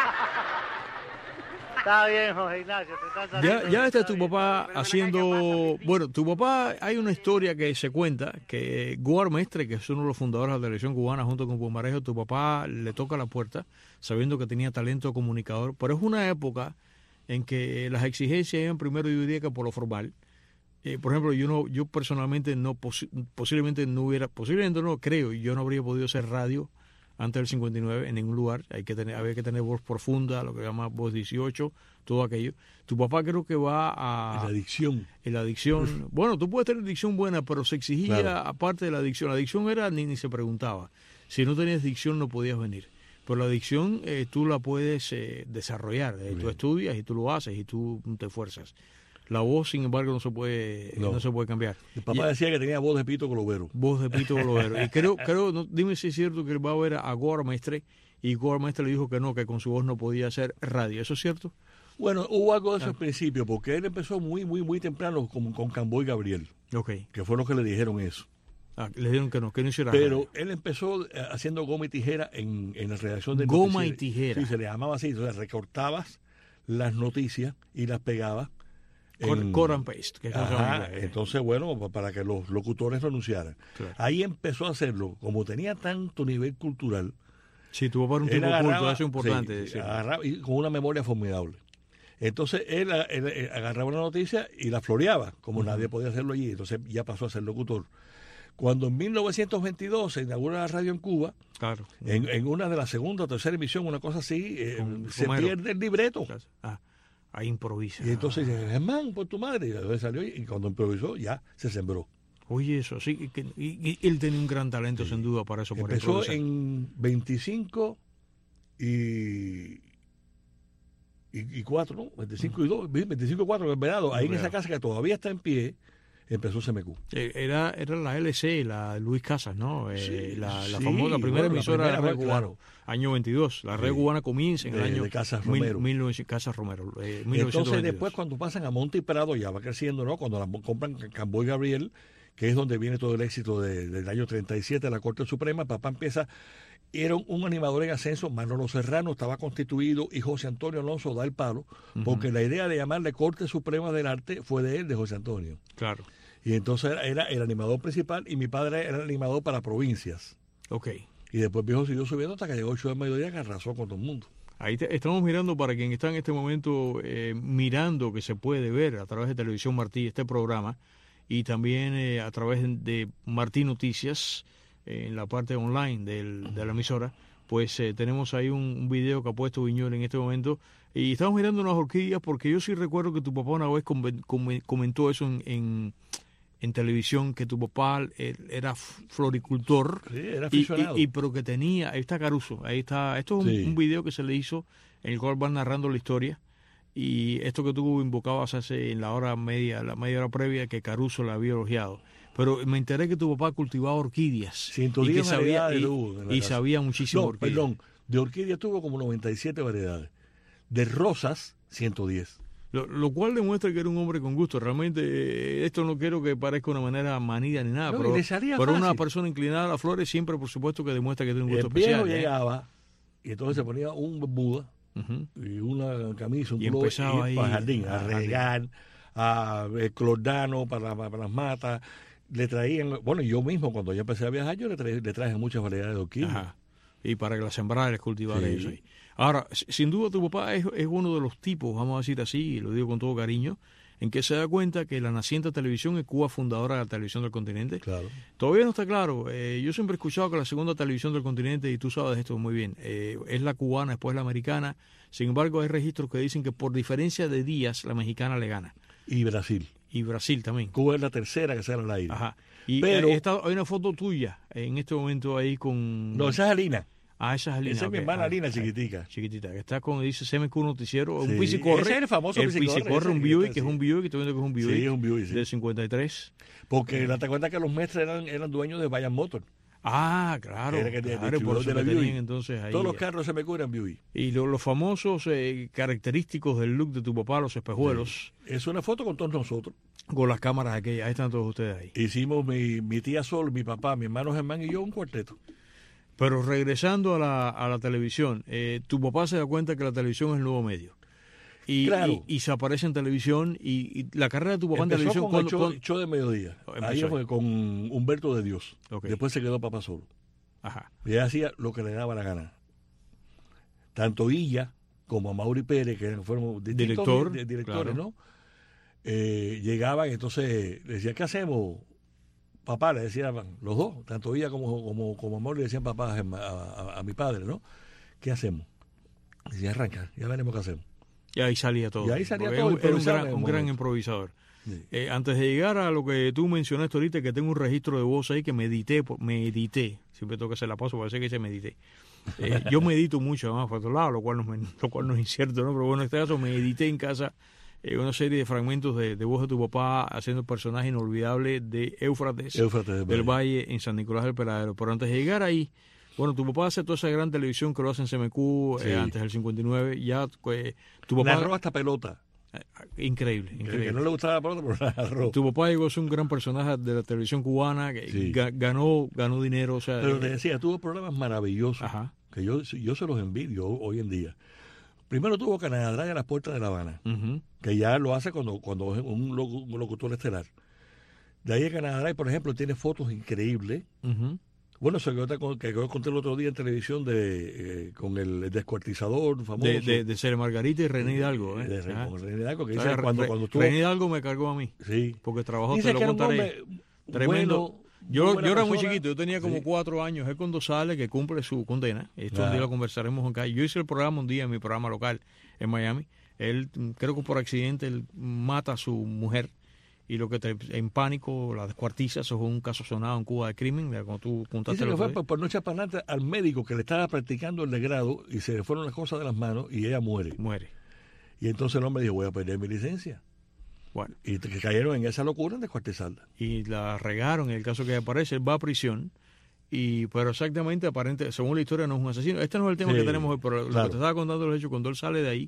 Está bien, José Ignacio. Te estás Ya, saliendo, ya está tu bien. papá Pero ven acá, haciendo... ¿qué pasa, Bueno, tu papá, hay una historia que se cuenta que Goar Mestre, que es uno de los fundadores de la televisión cubana junto con Pumarejo, tu papá le toca la puerta sabiendo que tenía talento comunicador, pero es una época en que las exigencias iban primero, yo diría, que por lo formal. Eh, por ejemplo, yo no, yo personalmente no, posi- posiblemente no hubiera, posiblemente no creo, yo no habría podido hacer radio antes del cincuenta y nueve en ningún lugar. Hay que tener, había que tener voz profunda, lo que se llama voz dieciocho, todo aquello. Tu papá creo que va a... La adicción. En la adicción. Bueno, tú puedes tener dicción buena, pero se exigía, Claro. aparte de la adicción, la adicción era, ni, ni se preguntaba. Si no tenías dicción no podías venir. Pero la adicción eh, tú la puedes eh, desarrollar. Eh, tú estudias y tú lo haces y tú te esfuerzas. La voz, sin embargo, no se puede no, No. se puede cambiar. El papá Y- decía que tenía voz de Pito Globero. Voz de Pito Golovero. Y creo, creo no, dime si es cierto que él va a ver a Goar Mestre y Goar Mestre le dijo que no, que con su voz no podía hacer radio. ¿Eso es cierto? Bueno, hubo algo de eso Ah. al principio, porque él empezó muy, muy, muy temprano con, con Camboy Gabriel, Ok. que fue lo que le dijeron eso. Ah, le dijeron que no, que no hiciera Pero radio. él empezó eh, haciendo goma y tijera en, en la redacción de Goma y tijera. Sí, se le llamaba así. Entonces recortabas las noticias y las pegabas. Cut- en- cut and paste, que es como se llama en Ajá, inglés. entonces, bueno, pa- para que los locutores renunciaran. Claro. Ahí empezó a hacerlo. Como tenía tanto nivel cultural, Sí, tu papá era un él tipo culto, agarraba, eso es importante. sí, decirlo. agarraba- y con una memoria formidable. Entonces él, él, él agarraba una noticia y la floreaba, como nadie podía hacerlo allí. Entonces ya pasó a ser locutor. Cuando en mil novecientos veintidós se inaugura la radio en Cuba, Claro. en, en una de la segunda o tercera emisión, una cosa así, eh, Con se Romero. pierde el libreto. Ah, ahí improvisa. Y entonces dice, Germán, por tu madre. Y entonces salió y cuando improvisó ya se sembró. Oye, eso, sí. Y, que- y- y él tenía un gran talento, sin duda, para eso. Por Empezó improvisar. en veinticinco y, y, y cuatro, ¿no? veinticinco y dos, veinticinco y cuatro en Venado. Ahí en esa casa que todavía está en pie, empezó C M Q. Eh, Era, era la L C, la Luis Casas, ¿no? Eh, Sí, la, la sí, famosa, la primera bueno, la emisora de la primera, red cubana, claro. año veintidós. La red Sí. cubana comienza en el De- año de Casas mil- Romero. mil novecientos Casas Romero. eh, mil novecientos Entonces veintidós. después cuando pasan a Monte y Prado ya va creciendo, ¿no? Cuando la compran Camboy Gabriel, que es donde viene todo el éxito de- del año treinta y siete de la Corte Suprema, papá empieza, era un, un animador en ascenso, Manolo Serrano estaba constituido y José Antonio Alonso da el palo, porque la idea de llamarle Corte Suprema del Arte fue de él, de José Antonio. Claro. Y entonces era, era el animador principal y mi padre era el animador para provincias. Ok. Y después viejo siguió subiendo hasta que llegó ocho de mediodía que arrasó con todo el mundo. Ahí te- estamos mirando, para quien está en este momento eh, mirando, que se puede ver a través de Televisión Martí este programa, y también eh, a través de Martí Noticias, eh, en la parte online del- de la emisora, pues eh, tenemos ahí un, un video que ha puesto Viñuel en este momento, y estamos mirando unas orquídeas, porque yo sí recuerdo que tu papá una vez conven- come- comentó eso en, en, en televisión, que tu papá eh, era f- floricultor, Sí, era y, aficionado. y- y pero que tenía, ahí está Caruso, ahí está, esto es un, Sí. un video que se le hizo, en el cual van narrando la historia, y esto que tú invocabas hace en la hora media, la media hora previa, que Caruso la había elogiado. Pero me enteré que tu papá cultivaba orquídeas. ciento y que diez sabía, variedades y, tuvo en la y casa. sabía muchísimo No, orquídeas. perdón, de orquídea tuvo como noventa y siete variedades. De rosas, ciento diez. Lo, lo cual demuestra que era un hombre con gusto. Realmente, eh, esto no quiero que parezca una manera manida ni nada, No, y pero, le salía pero una fácil. persona inclinada a las flores siempre, por supuesto, que demuestra que tiene un gusto El viejo especial. ¿eh? llegaba y entonces se ponía un Buda Ujú. y una camisa, un Y pullover, empezaba y ahí para el jardín, a a regar, a eh, clordano para, para las matas. Le traían, bueno, yo mismo cuando yo empecé a viajar, yo le traje, le traje muchas variedades de orquídeas. Ajá. Y para que la sembrara, les cultivara Sí. eso ahí. Ahora, s- sin duda tu papá es, es uno de los tipos, vamos a decir así, y lo digo con todo cariño, en que se da cuenta que la naciente televisión es Cuba fundadora de la televisión del continente. Claro. Todavía no está claro. Eh, yo siempre he escuchado que la segunda televisión del continente, y tú sabes esto muy bien, eh, es la cubana, después la americana. Sin embargo, hay registros que dicen que por diferencia de días, la mexicana le gana. Y Brasil. Y Brasil también. Cuba es la tercera que sale al aire. Ajá. Y Pero- eh, está- hay una foto tuya en este momento ahí con... No, esa es Alina. Ah, esa es Alina. Esa es mi okay. hermana ah, Alina, ah, chiquitica. Chiquitita, que está con, dice C M Q Noticiero, Sí. un Pisicorre. Ese es el famoso el Pisicorre. Pisicorre, un Buick, que es un Buick, estoy viendo que es un Buick. Sí, es un Buick, sí. Del cincuenta y tres. Porque date cuenta que los mestres eran, eran dueños de Bayan Motor. Ah, claro. Era que claro, por eso de la que tenían Buick. entonces ahí. Todos los carros se me curan Buick. Y lo, los famosos eh, característicos del look de tu papá, los espejuelos. Sí. Es una foto con todos nosotros. Con las cámaras aquellas, ahí están todos ustedes ahí. Hicimos mi, mi tía Sol, mi papá, mi hermano Germán y yo un cuarteto. Pero regresando a la, a la televisión, eh, tu papá se da cuenta que la televisión es el nuevo medio. Y, claro. y, y se aparece en televisión y, y la carrera de tu papá Empezó en televisión... con ¿cuándo, el show, cuándo? show de mediodía. Empezó Ahí fue ahí. con Humberto de Dios. Okay. Después se quedó papá solo. Ajá. Y ella hacía lo que le daba la gana. Tanto ella como a Mauri Pérez, que fueron Director, di- directores, claro. ¿no? Eh, llegaban, entonces le decía, ¿qué hacemos? Papá, le decían los dos, tanto ella como, como, como Mauri le decían papá a, a, a mi padre, ¿no? ¿Qué hacemos? Decía, arranca, ya veremos qué hacemos. Y ahí salía todo. Y ahí salía Porque todo, Era un, era un improvisaba gran, en el un gran momento. improvisador. Sí. Eh, antes de llegar a lo que tú mencionaste ahorita, que tengo un registro de voz ahí que medité, por- medité, siempre tengo que hacer la pausa, parece que dice medité. Eh, yo medito mucho, además, por otro lado, lo cual, no es, lo cual no es incierto, ¿no? Pero bueno, en este caso medité en casa eh, una serie de fragmentos de, de voz de tu papá haciendo el personaje inolvidable de Éufrates, Éufrates del del Valle. Valle en San Nicolás del Peladero. Pero antes de llegar ahí, bueno, tu papá hace toda esa gran televisión que lo hace en C M Q Sí. eh, antes del cincuenta y nueve, ya eh, tu papá... Narró hasta pelota. Increíble, Que, increíble. que no le gustaba la pelota, pero la narró. Tu papá llegó a ser un gran personaje de la televisión cubana, que Sí. ga- ganó ganó dinero, o sea... Pero eh, te decía, tuvo programas maravillosos Ajá. que yo, yo se los envidio hoy en día. Primero tuvo Canadá Drag a las puertas de La Habana, ujú. que ya lo hace cuando, cuando es un, locu- un locutor estelar. De ahí a Canadá Drag, por ejemplo, tiene fotos increíbles. Ujú. Bueno, eso que, yo- que yo conté el otro día en televisión de eh, con el descuartizador famoso. De, de, de Cere Margarita y René Hidalgo. ¿eh? De- de- Ajá. con René Hidalgo, que O dice sea, cuando, Re- cuando estuvo... René Hidalgo me cargó a mí, Sí. porque trabajó, Dice te lo que era un contaré. hombre Tremendo. bueno, Yo, muy buena yo era muy persona. chiquito, yo tenía como Sí. cuatro años. Él cuando sale, que cumple su condena, esto un Ajá. día lo conversaremos acá. Yo hice el programa un día en mi programa local en Miami. Él, mm, creo que por accidente, él mata a su mujer y lo que te, en pánico la descuartiza. Eso es un caso sonado en Cuba de crimen, de cuando tú contaste Dice lo que fue que por, por no echar para adelante al médico que le estaba practicando el degrado y se le fueron las cosas de las manos y ella muere. muere. Y entonces el hombre dijo, voy a perder mi licencia. Bueno, Y que cayeron en esa locura de descuartizarla. y la regaron en el caso que aparece, él va a prisión. Y, pero exactamente, aparente, según la historia, no es un asesino. Este no es el tema Sí, que tenemos hoy, pero lo claro. que te estaba contando los hechos, cuando él sale de ahí,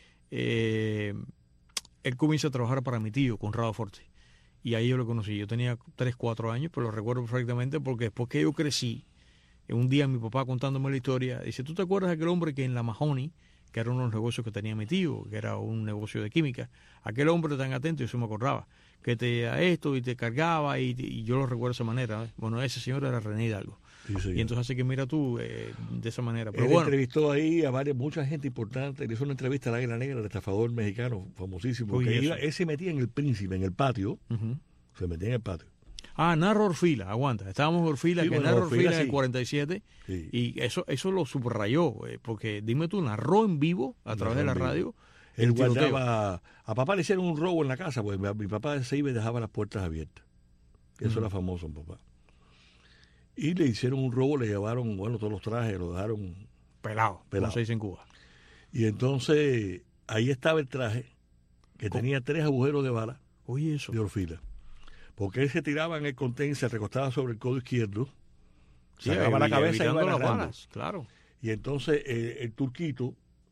eh, él comienza a trabajar para mi tío, Conrado Forte. Y ahí yo lo conocí. Yo tenía tres, cuatro años, pero lo recuerdo perfectamente porque después que yo crecí, un día mi papá contándome la historia, dice, ¿tú te acuerdas de aquel hombre que en la Mahoney, que era uno de los negocios que tenía mi tío, que era un negocio de química, aquel hombre tan atento, yo se me acordaba, que te a esto y te cargaba y, y yo lo recuerdo de esa manera. ¿eh? Bueno, ese señor era René Hidalgo. Sí, sí. Y entonces así que mira tú, eh, de esa manera. Pero Él bueno, entrevistó ahí a varias, mucha gente importante. Le hizo una entrevista a la Águila Negra, el estafador mexicano famosísimo. Uy, que eso. iba, él se metía en el Príncipe, en el patio. ujú. Se metía en el patio. Ah, narro Orfila, aguanta. Estábamos en Orfila, Sí, que bueno, narro Orfila, Orfila en el sí. cuarenta y siete. Sí. Y eso eso lo subrayó, eh, porque dime tú, narró en vivo a través de la Narró en radio. Él el tiroteo. guardaba... A papá le hicieron un robo en la casa, porque mi, mi papá se iba y dejaba las puertas abiertas. Eso Ujú. era famoso en papá. Y le hicieron un robo, le llevaron, bueno, todos los trajes, lo dejaron... Pelado, Pelado. como se dice en Cuba. Y entonces ahí estaba el traje, que ¿Cómo? tenía tres agujeros de bala Oye, eso. de Orfila. Porque él se tiraba en el contén, se recostaba sobre el codo izquierdo, Sí, sacaba la evi- cabeza y evitando iba las agarrando. balas, claro. Y entonces eh, el turquito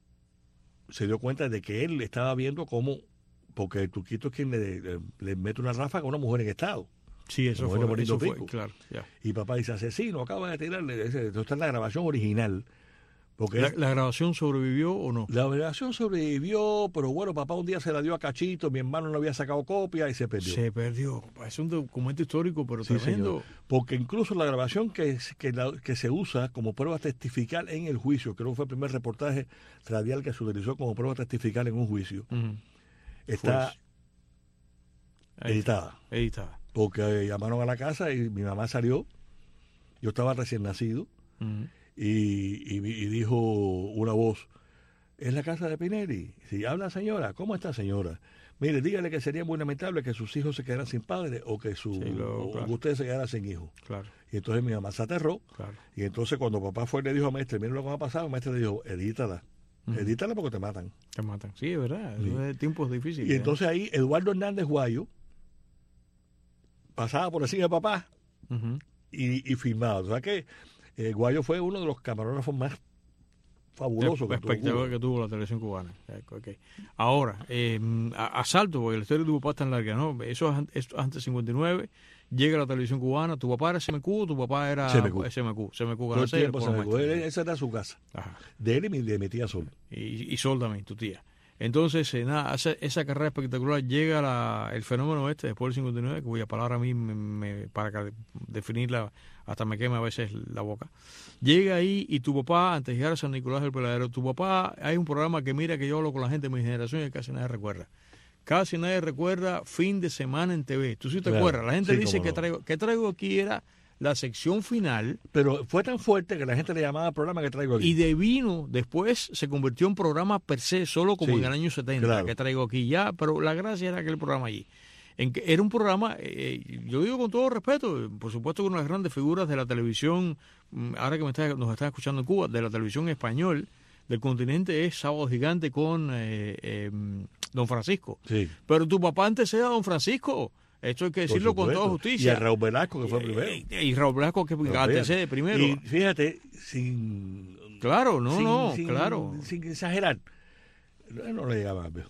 se dio cuenta de que él estaba viendo cómo, porque el turquito es quien le, le- le mete una ráfaga a una mujer en estado. Sí, eso Como fue, era bonito eso fue, pico. claro. Ya. Y papá dice, asesino, acaba de tirarle. Ese- Esto está en la grabación original. Porque ¿La, es- la grabación sobrevivió o no? la grabación sobrevivió, pero bueno, papá un día se la dio a Cachito, mi hermano no había sacado copia y se perdió. Se perdió. Es un documento histórico, pero Sí, tremendo. señor. Porque incluso la grabación que, que, la- que se usa como prueba testifical en el juicio, creo que fue el primer reportaje radial que se utilizó como prueba testifical en un juicio, Ujú. está Fue- Ahí editada. está, editada. Porque eh, llamaron a la casa y mi mamá salió, yo estaba recién nacido, Ujú. y, y, y dijo una voz, es la casa de Pinelli. Si habla señora, ¿cómo está señora? Mire, dígale que sería muy lamentable que sus hijos se quedaran sin padre o que su Sí, lo- o claro. que ustedes se quedaran sin hijos. Claro. Y entonces mi mamá se aterró. Claro. Y entonces cuando papá fue y le dijo a maestre, mira lo que va a pasar, el maestre le dijo, edítala. Ujú. Edítala porque te matan. Te matan. Sí, es verdad. Sí. Eso es tiempos difíciles. Y ¿eh? entonces ahí Eduardo Hernández Guayo pasaba por encima de papá Ujú. y, y filmaba. O sea que eh, Guayo fue uno de los camarógrafos más fabulosos que tuvo espectacular Cuba. que tuvo la televisión cubana. Okay. Ahora, eh, a, a salto, porque la historia de tu papá es tan larga, ¿no? Eso es, an- eso es antes del cincuenta y nueve, llega la televisión cubana, tu papá era S M Q, tu papá era C M Q. S M Q, C M Q Todo el Canal seis, tiempo el se me Maestro. acuerda, esa era su casa. Ajá. De él y mi- de mi tía Sol. Y, y Sol también, tu tía. Entonces, eh, nada, hace esa carrera espectacular, llega la, el fenómeno este después del cincuenta y nueve, que voy a palabra a mí me, me- para que- definirla, hasta me quema a veces la boca. Llega ahí y tu papá, antes de llegar a San Nicolás del Peladero, tu papá, hay un programa que mira que yo hablo con la gente de mi generación y casi nadie recuerda. Casi nadie recuerda Fin de Semana en T V. Tú sí te Claro, acuerdas. La gente sí, dice cómo que no. traigo, que traigo aquí era la sección final. Pero fue tan fuerte que la gente le llamaba programa que traigo aquí. Y de vino, después se convirtió en programa per se, solo como Sí, en el año setenta, claro. que traigo aquí ya, pero la gracia era aquel programa allí. En que era un programa, eh, yo digo con todo respeto, por supuesto que una de las grandes figuras de la televisión, mm, ahora que me está, nos están escuchando en Cuba, de la televisión español del continente es Sábado Gigante con eh, eh, Don Francisco. Sí. Pero tu papá antecede a Don Francisco. Esto hay que Por decirlo con supuesto. toda justicia. Y a Raúl Velasco, que fue primero. Eh, Y Raúl Blasco que Pero antecede fíjate, primero. Y fíjate, sin... Claro, no, sin- no, sin- claro. Sin exagerar. No, no le llegaba. viejo.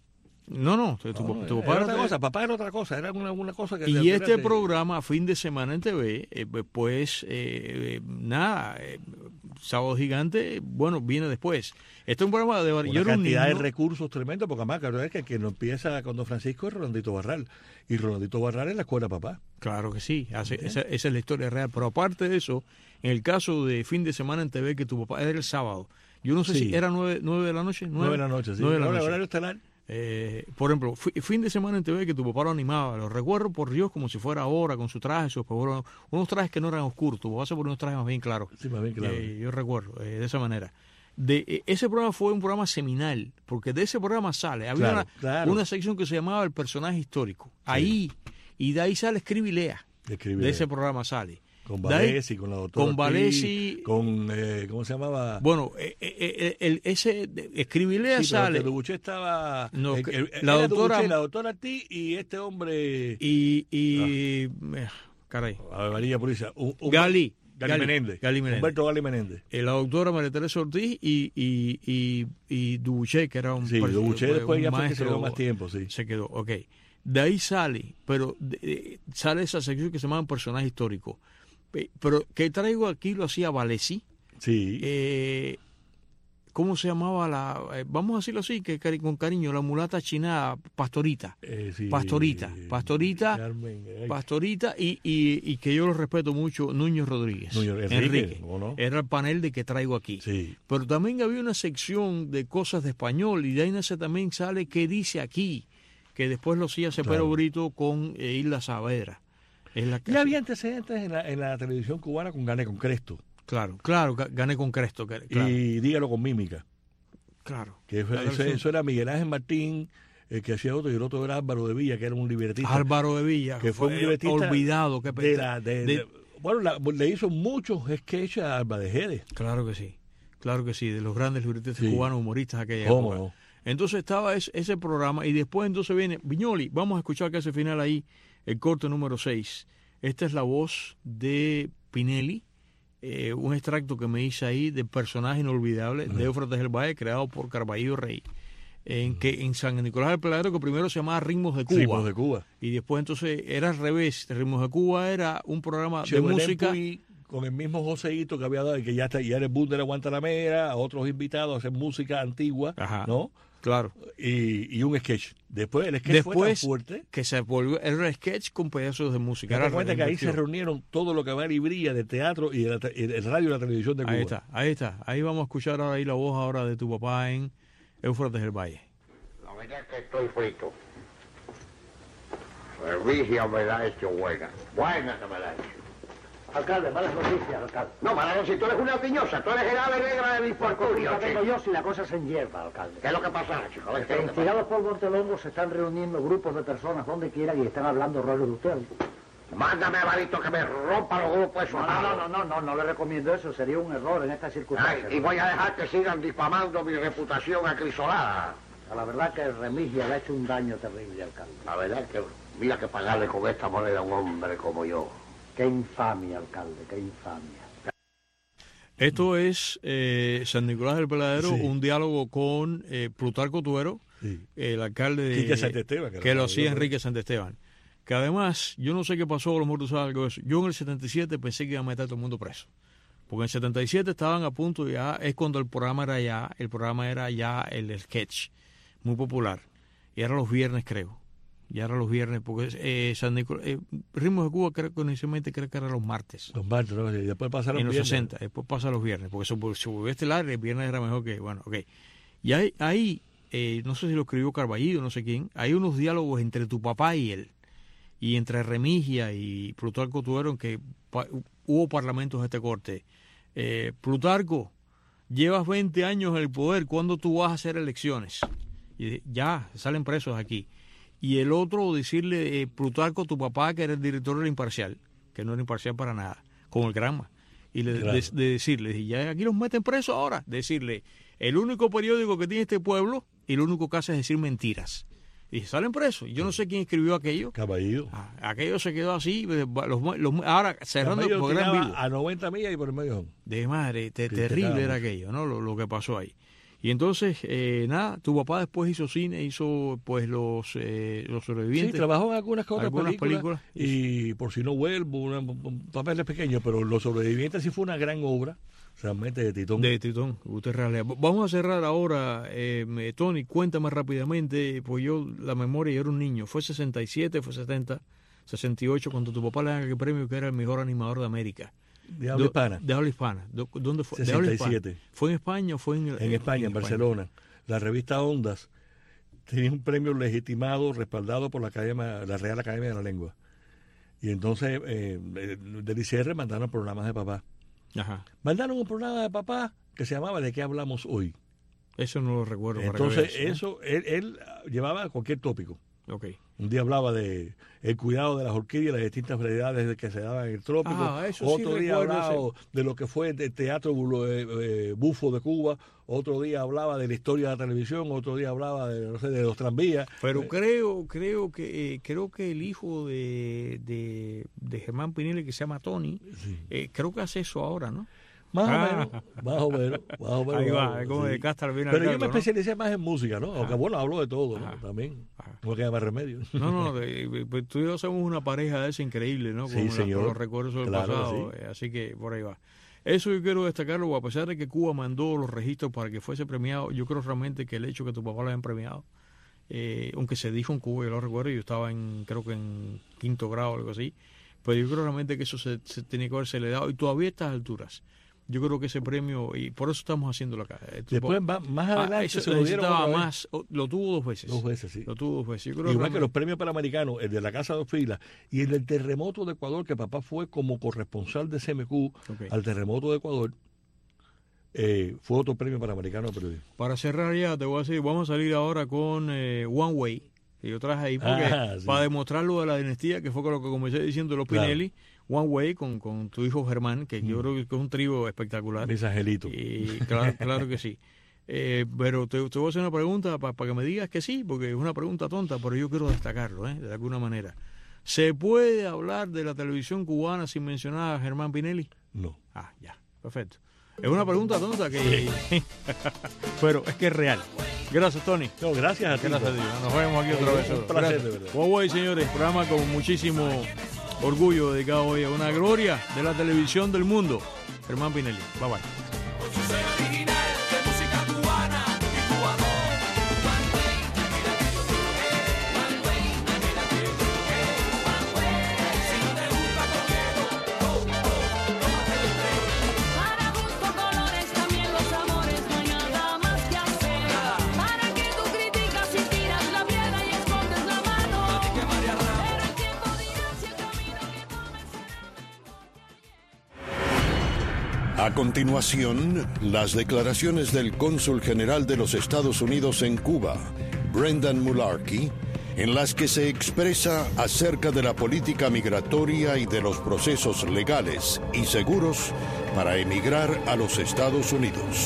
No, no, tu, tu- No, tu era papá otra era- cosa, papá era otra cosa, era una, una cosa que... Y este fíjate, programa, Fin de Semana en T V, eh, pues eh, nada, eh, Sábado Gigante, bueno, viene después. Este es un programa de... una yo era un cantidad de niño- recursos tremendos, porque además, claro, es que quien lo empieza con Don Francisco es Rolandito Barral. Y Rolandito Barral es la escuela papá. Claro que sí, hace- esa, esa es la historia real. Pero aparte de eso, en el caso de Fin de Semana en T V, que tu papá era el sábado, yo no sé Sí. si era nueve, nueve de la noche. Nueve de la noche, sí. Nueve de la Ahora, noche. horario estelar. Eh, por ejemplo, fi- fin de semana en T V que tu papá lo animaba, lo recuerdo por Dios como si fuera ahora, con su traje, sus unos, unos trajes que no eran oscuros, tu papá se ponía unos trajes más bien claros. Sí, más bien claro. Eh, yo recuerdo, eh, de esa manera. De, eh, ese programa fue un programa seminal, porque de ese programa sale, había Claro, una, claro. una sección que se llamaba El Personaje Histórico. Ahí, y de ahí sale Escribilea, Escribe de ese programa sale. con De ahí- Valesi, con la doctora con Ortiz, Valesi- con, eh, ¿cómo se llamaba? Bueno, eh, eh, eh, el, ese de- Escribilea Sí, pero sale. que Dubuché estaba... No, eh, que- eh, la era doctora- Dubuché, la doctora Ortiz y este hombre... Y, y eh, caray. A ver, María Purisa. un- un- Gali. Gali Menéndez. Gali Menéndez. Humberto Gali Menéndez. Eh, la doctora María Teresa Ortiz y, y, y, y Dubuché, que era un, Sí, per- Dubuché un después ya fue que se maestro, quedó más tiempo, sí. Se quedó, ok. De ahí sale, pero de- de- sale esa sección que se llama Personaje Histórico. Pe- Pero que traigo aquí lo hacía Valesi. Sí. Eh, ¿Cómo se llamaba la...? eh, vamos a decirlo así, que cari- con cariño, la mulata china Pastorita. Eh, sí, Pastorita. Pastorita. Carmen, eh, Pastorita y, y, y que yo lo respeto mucho, Núñez Rodríguez. Núñez- Enrique, ¿o no? Era el panel de que traigo aquí. Sí. Pero también había una sección de cosas de español y de ahí nace también sale ¿Qué dice aquí? Que después lo hacía Cepero Claro. Brito con eh, Isla Saavedra. Es la Ya había antecedentes en la, en la televisión cubana con Gane con Cresto. Claro, claro, ga- gané con Cresto. que- Claro, Y dígalo con mímica. claro. Que fue- Claro, eso, sí. eso era Miguel Ángel Martín, el que hacía otro, y el otro era Álvaro de Villa, que era un libretista. Álvaro de Villa, que fue un libretista olvidado. Que de la- de- de- de- bueno, la- le hizo muchos sketches a Alba de Jerez. Claro que sí, claro que sí, de los grandes libretistas Sí. cubanos humoristas de aquella ¿Cómo época. no? Entonces estaba ese, ese programa y después entonces viene Viñoli, vamos a escuchar que hace final ahí el corte número seis. Esta es la voz de Pinelli, eh, un extracto que me hice ahí de personaje inolvidable de Éufrates del Valle, creado por Carballo Rey, en que en San Nicolás del Peladero, que primero se llamaba Ritmos de Cuba. Ritmos de Cuba. Y después entonces era al revés, Ritmos de Cuba era un programa Che de Belén música. Puy, con el mismo Joseito que había dado, y que ya está, ya era el boom de la Guantanamera, a otros invitados a hacer música antigua, Ajá. ¿no? Claro. Y, y un sketch. Después el sketch fue tan Después fuerte. que se volvió, era el sketch con pedazos de música. Te Era cuenta que ahí se reinvención. reunieron todo lo que va y brilla de teatro y de la te- y el radio y la televisión de Cuba. Ahí está, ahí está. Ahí vamos a escuchar ahora ahí la voz ahora de tu papá en Éufrates del Valle. La verdad que estoy frito. El vicio me la ha hecho buena. Buena que me la ha hecho. Alcalde, malas noticias, alcalde. No, malas noticias, tú eres una piñosa, tú eres el ave negra del infortunio. ¿Qué tengo yo si la cosa se enhierva, alcalde? ¿Qué es lo que pasa, chico? ¿Qué es lo que pasa? Instigados por Montelongo se están reuniendo grupos de personas donde quieran y están hablando rollo de usted. Mándame a Barito que me rompa los grupos esos. No, no, no, no, no, no, no le recomiendo eso, sería un error en estas circunstancias. Ay, y voy a dejar que sigan difamando mi reputación acrisolada. La verdad que Remigia le ha hecho un daño terrible, alcalde. La verdad que mira que pagarle con esta moneda a un hombre como yo. Qué infamia, alcalde, qué infamia. Esto es eh, San Nicolás del Peladero, sí. Un diálogo con eh, Plutarco Tuero, sí. El alcalde de... Quique Santesteban. Que, que lo hacía Enrique Santesteban. Que además, yo no sé qué pasó, a lo mejor tú sabes algo de eso. Yo en el setenta y siete pensé que iba a meter a todo el mundo preso. Porque en el setenta y siete estaban a punto, ya es cuando el programa era ya, el programa era ya el sketch, muy popular. Y era los viernes, creo. Ya era los viernes, porque eh, San Nicolás, eh, Ritmos de Cuba, creo que inicialmente creo que era los martes. Los martes, ¿no? Y después pasa los en los viernes. sesenta, después pasa los viernes, porque se, se volvió estelar, el viernes era mejor que, bueno, ok. Y ahí, ahí eh, no sé si lo escribió Carballido, no sé quién, hay unos diálogos entre tu papá y él, y entre Remigia y Plutarco Tuero, en que pa, hubo parlamentos de este corte. Eh, Plutarco, llevas veinte años en el poder, ¿cuándo tú vas a hacer elecciones? Y ya, salen presos aquí. Y el otro decirle, eh, Plutarco, tu papá, que era el director del Imparcial, que no era imparcial para nada, con el Granma. Y le, claro. de, de decirle, ya aquí los meten presos ahora. Decirle, el único periódico que tiene este pueblo y lo único que hace es decir mentiras. Y salen presos. Yo no sé quién escribió aquello. Caballero. Ah, aquello se quedó así. Los, los, ahora, cerrando el programa. A noventa millas y por el medio. De madre, te, terrible era aquello, ¿no? Lo, lo que pasó ahí. Y entonces, eh, nada, tu papá después hizo cine, hizo pues los eh, los sobrevivientes. Sí, trabajó en algunas otras algunas películas, películas. Y por si no vuelvo, una, un papel pequeño, pero Los Sobrevivientes sí fue una gran obra, realmente de Titón. De Titón, usted realidad. Vamos a cerrar ahora, eh, Tony, cuéntame rápidamente, pues yo, la memoria, yo era un niño, fue sesenta y siete, fue setenta, sesenta y ocho, cuando tu papá le dan el premio que era el mejor animador de América. De habla hispana. De habla hispana. ¿Dónde fue? sesenta y siete. ¿Fue en España o fue en... En, en España, en, en Barcelona. España. La revista Ondas tenía un premio legitimado, respaldado por la, Academia, la Real Academia de la Lengua. Y entonces, eh, del I C R mandaron programas de papá. Ajá. Mandaron un programa de papá que se llamaba ¿De qué hablamos hoy? Eso no lo recuerdo. Entonces, para que veas, eso, él, él llevaba cualquier tópico. Okay. Un día hablaba de el cuidado de las orquídeas, las distintas variedades que se daban en el trópico. Ah, eso otro sí día hablaba ese. de lo que fue el teatro eh, eh, bufo de Cuba. Otro día hablaba de la historia de la televisión. Otro día hablaba de, no sé, de los tranvías. Pero eh, creo creo que eh, creo que el hijo de, de, de Germán Pinelli, que se llama Tony, sí. eh, creo que hace eso ahora, ¿no? Más ah. o menos, más o menos, más o menos. Ahí va, como sí. de Castro viene Pero yo cargo, me ¿no? especialicé más en música, ¿no? Aunque ah. bueno, hablo de todo, ¿no? Ah. También. Ah. No queda más remedio. No, no, de, pues tú y yo somos una pareja de esa increíble, ¿no? Con sí, la, señor. Con los recuerdos del claro, pasado, sí. Así que por ahí va. Eso yo quiero destacarlo, a pesar de que Cuba mandó los registros para que fuese premiado, yo creo realmente que el hecho que tu papá lo hayan premiado, eh, aunque se dijo en Cuba, yo lo recuerdo, yo estaba en, creo que en quinto grado o algo así, pero yo creo realmente que eso se, se tenía que haberse le dado, y todavía a estas alturas. Yo creo que ese premio, y por eso estamos haciéndolo acá. Después, va, más adelante, ah, eso, se lo dieron otra vez. Más, lo tuvo dos veces. Dos veces, sí. Lo tuvo dos veces. Yo creo Igual que, que los premios panamericanos, el de la Casa de Dos Filas y el del terremoto de Ecuador, que papá fue como corresponsal de C M Q okay. al terremoto de Ecuador, eh, fue otro premio panamericano de periodismo. Para cerrar ya, te voy a decir, vamos a salir ahora con eh, One Way, que yo traje ahí, porque ah, sí. para demostrar lo de la dinastía, que fue con lo que comencé diciendo los claro. Pinelli, One Way con, con tu hijo Germán, que mm. yo creo que es un trío espectacular. Mis angelitos. Y claro, claro que sí. Eh, pero te, te voy a hacer una pregunta para pa que me digas que sí, porque es una pregunta tonta, pero yo quiero destacarlo, ¿eh? De alguna manera. ¿Se puede hablar de la televisión cubana sin mencionar a Germán Pinelli? No. Ah, ya, perfecto. Es una pregunta tonta que... pero es que es real. Gracias, Tony. No, gracias a ti. Gracias a ti. Nos vemos aquí otra vez. Un placer, de verdad. Huawei, señores, programa con muchísimo orgullo dedicado hoy a una gloria de la televisión del mundo. Germán Pinelli. Bye bye. A continuación, las declaraciones del cónsul general de los Estados Unidos en Cuba, Brendan Mularkey, en las que se expresa acerca de la política migratoria y de los procesos legales y seguros para emigrar a los Estados Unidos.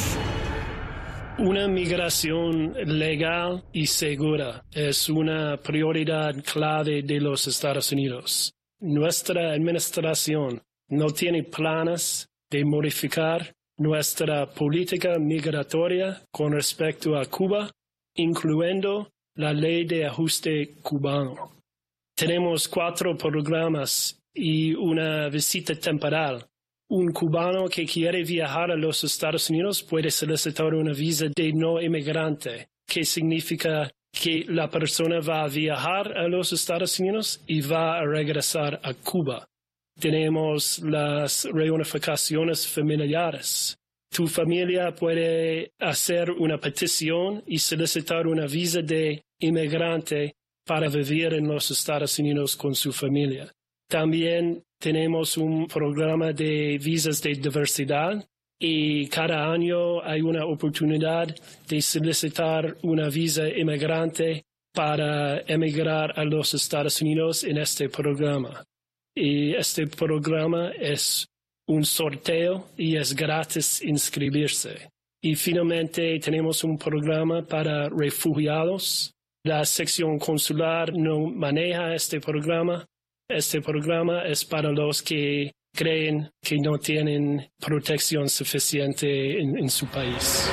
Una migración legal y segura es una prioridad clave de los Estados Unidos. Nuestra administración no tiene planes de modificar nuestra política migratoria con respecto a Cuba, incluyendo la ley de ajuste cubano. Tenemos cuatro programas y una visita temporal. Un cubano que quiere viajar a los Estados Unidos puede solicitar una visa de no inmigrante, que significa que la persona va a viajar a los Estados Unidos y va a regresar a Cuba. Tenemos las reunificaciones familiares. Tu familia puede hacer una petición y solicitar una visa de inmigrante para vivir en los Estados Unidos con su familia. También tenemos un programa de visas de diversidad y cada año hay una oportunidad de solicitar una visa inmigrante para emigrar a los Estados Unidos en este programa. Y este programa es un sorteo y es gratis inscribirse. Y finalmente tenemos un programa para refugiados. La sección consular no maneja este programa. Este programa es para los que creen que no tienen protección suficiente en, en su país.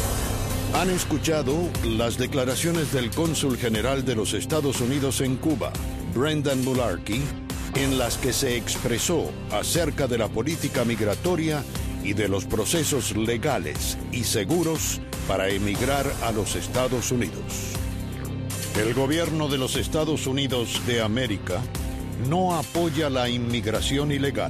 Han escuchado las declaraciones del cónsul general de los Estados Unidos en Cuba, Brendan Mularkey, en las que se expresó acerca de la política migratoria y de los procesos legales y seguros para emigrar a los Estados Unidos. El gobierno de los Estados Unidos de América no apoya la inmigración ilegal.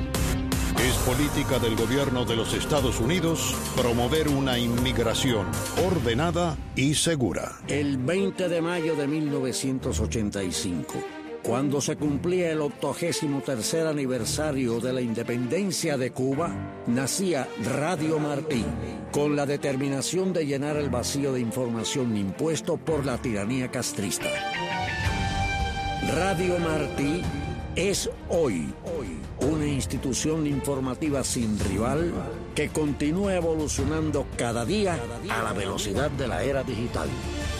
Es política del gobierno de los Estados Unidos promover una inmigración ordenada y segura. El veinte de mayo de mil novecientos ochenta y cinco, cuando se cumplía el octogésimo tercer aniversario de la independencia de Cuba, nacía Radio Martí, con la determinación de llenar el vacío de información impuesto por la tiranía castrista. Radio Martí es hoy una institución informativa sin rival que continúa evolucionando cada día a la velocidad de la era digital.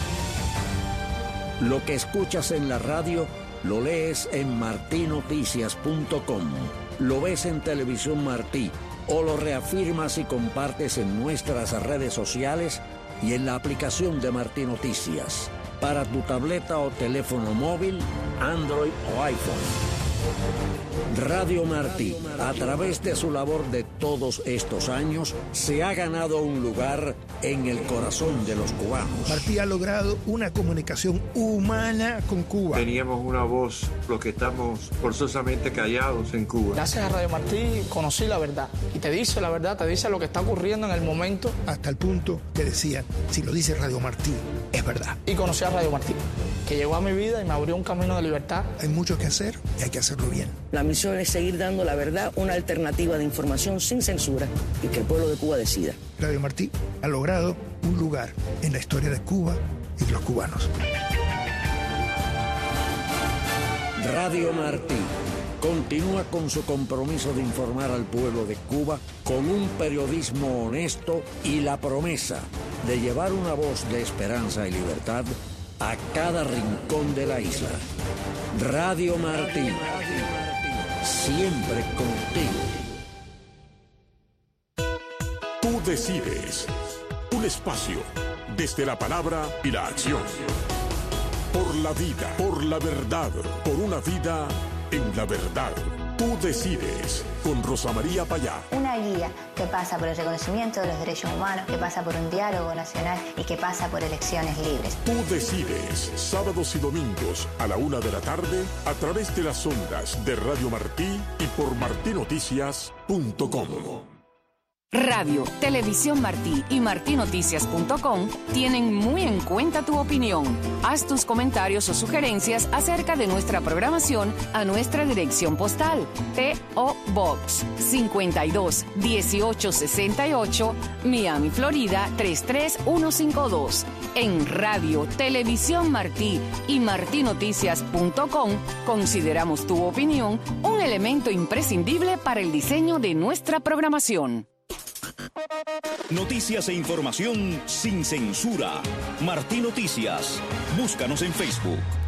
Lo que escuchas en la radio lo lees en martí noticias punto com, lo ves en Televisión Martí o lo reafirmas y compartes en nuestras redes sociales y en la aplicación de Martí Noticias para tu tableta o teléfono móvil, Android o iPhone. Radio Martí, a través de su labor de todos estos años, se ha ganado un lugar en el corazón de los cubanos. Martí ha logrado una comunicación humana con Cuba. Teníamos una voz, los que estamos forzosamente callados en Cuba. Gracias a Radio Martí conocí la verdad. Y te dice la verdad, te dice lo que está ocurriendo en el momento. Hasta el punto que decían, si lo dice Radio Martí, es verdad. Y conocí a Radio Martí, que llegó a mi vida y me abrió un camino de libertad. Hay mucho que hacer y hay que hacerlo bien. La misión es seguir dando la verdad, una alternativa de información sin censura y que el pueblo de Cuba decida. Radio Martí ha logrado un lugar en la historia de Cuba y de los cubanos. Radio Martí continúa con su compromiso de informar al pueblo de Cuba con un periodismo honesto y la promesa de llevar una voz de esperanza y libertad a cada rincón de la isla. Radio Martí, siempre contigo. Tú decides. Un espacio desde la palabra y la acción. Por la vida, por la verdad, por una vida en la verdad. Tú decides, con Rosa María Payá. Una guía que pasa por el reconocimiento de los derechos humanos, que pasa por un diálogo nacional y que pasa por elecciones libres. Tú decides, sábados y domingos a la una de la tarde, a través de las ondas de Radio Martí y por martí noticias punto com. Radio, Televisión Martí y martí noticias punto com tienen muy en cuenta tu opinión. Haz tus comentarios o sugerencias acerca de nuestra programación a nuestra dirección postal: P O Box cincuenta y dos dieciocho sesenta y ocho, Miami, Florida tres tres uno cinco dos. En Radio, Televisión Martí y martí noticias punto com consideramos tu opinión un elemento imprescindible para el diseño de nuestra programación. Noticias e información sin censura. Martí Noticias. Búscanos en Facebook.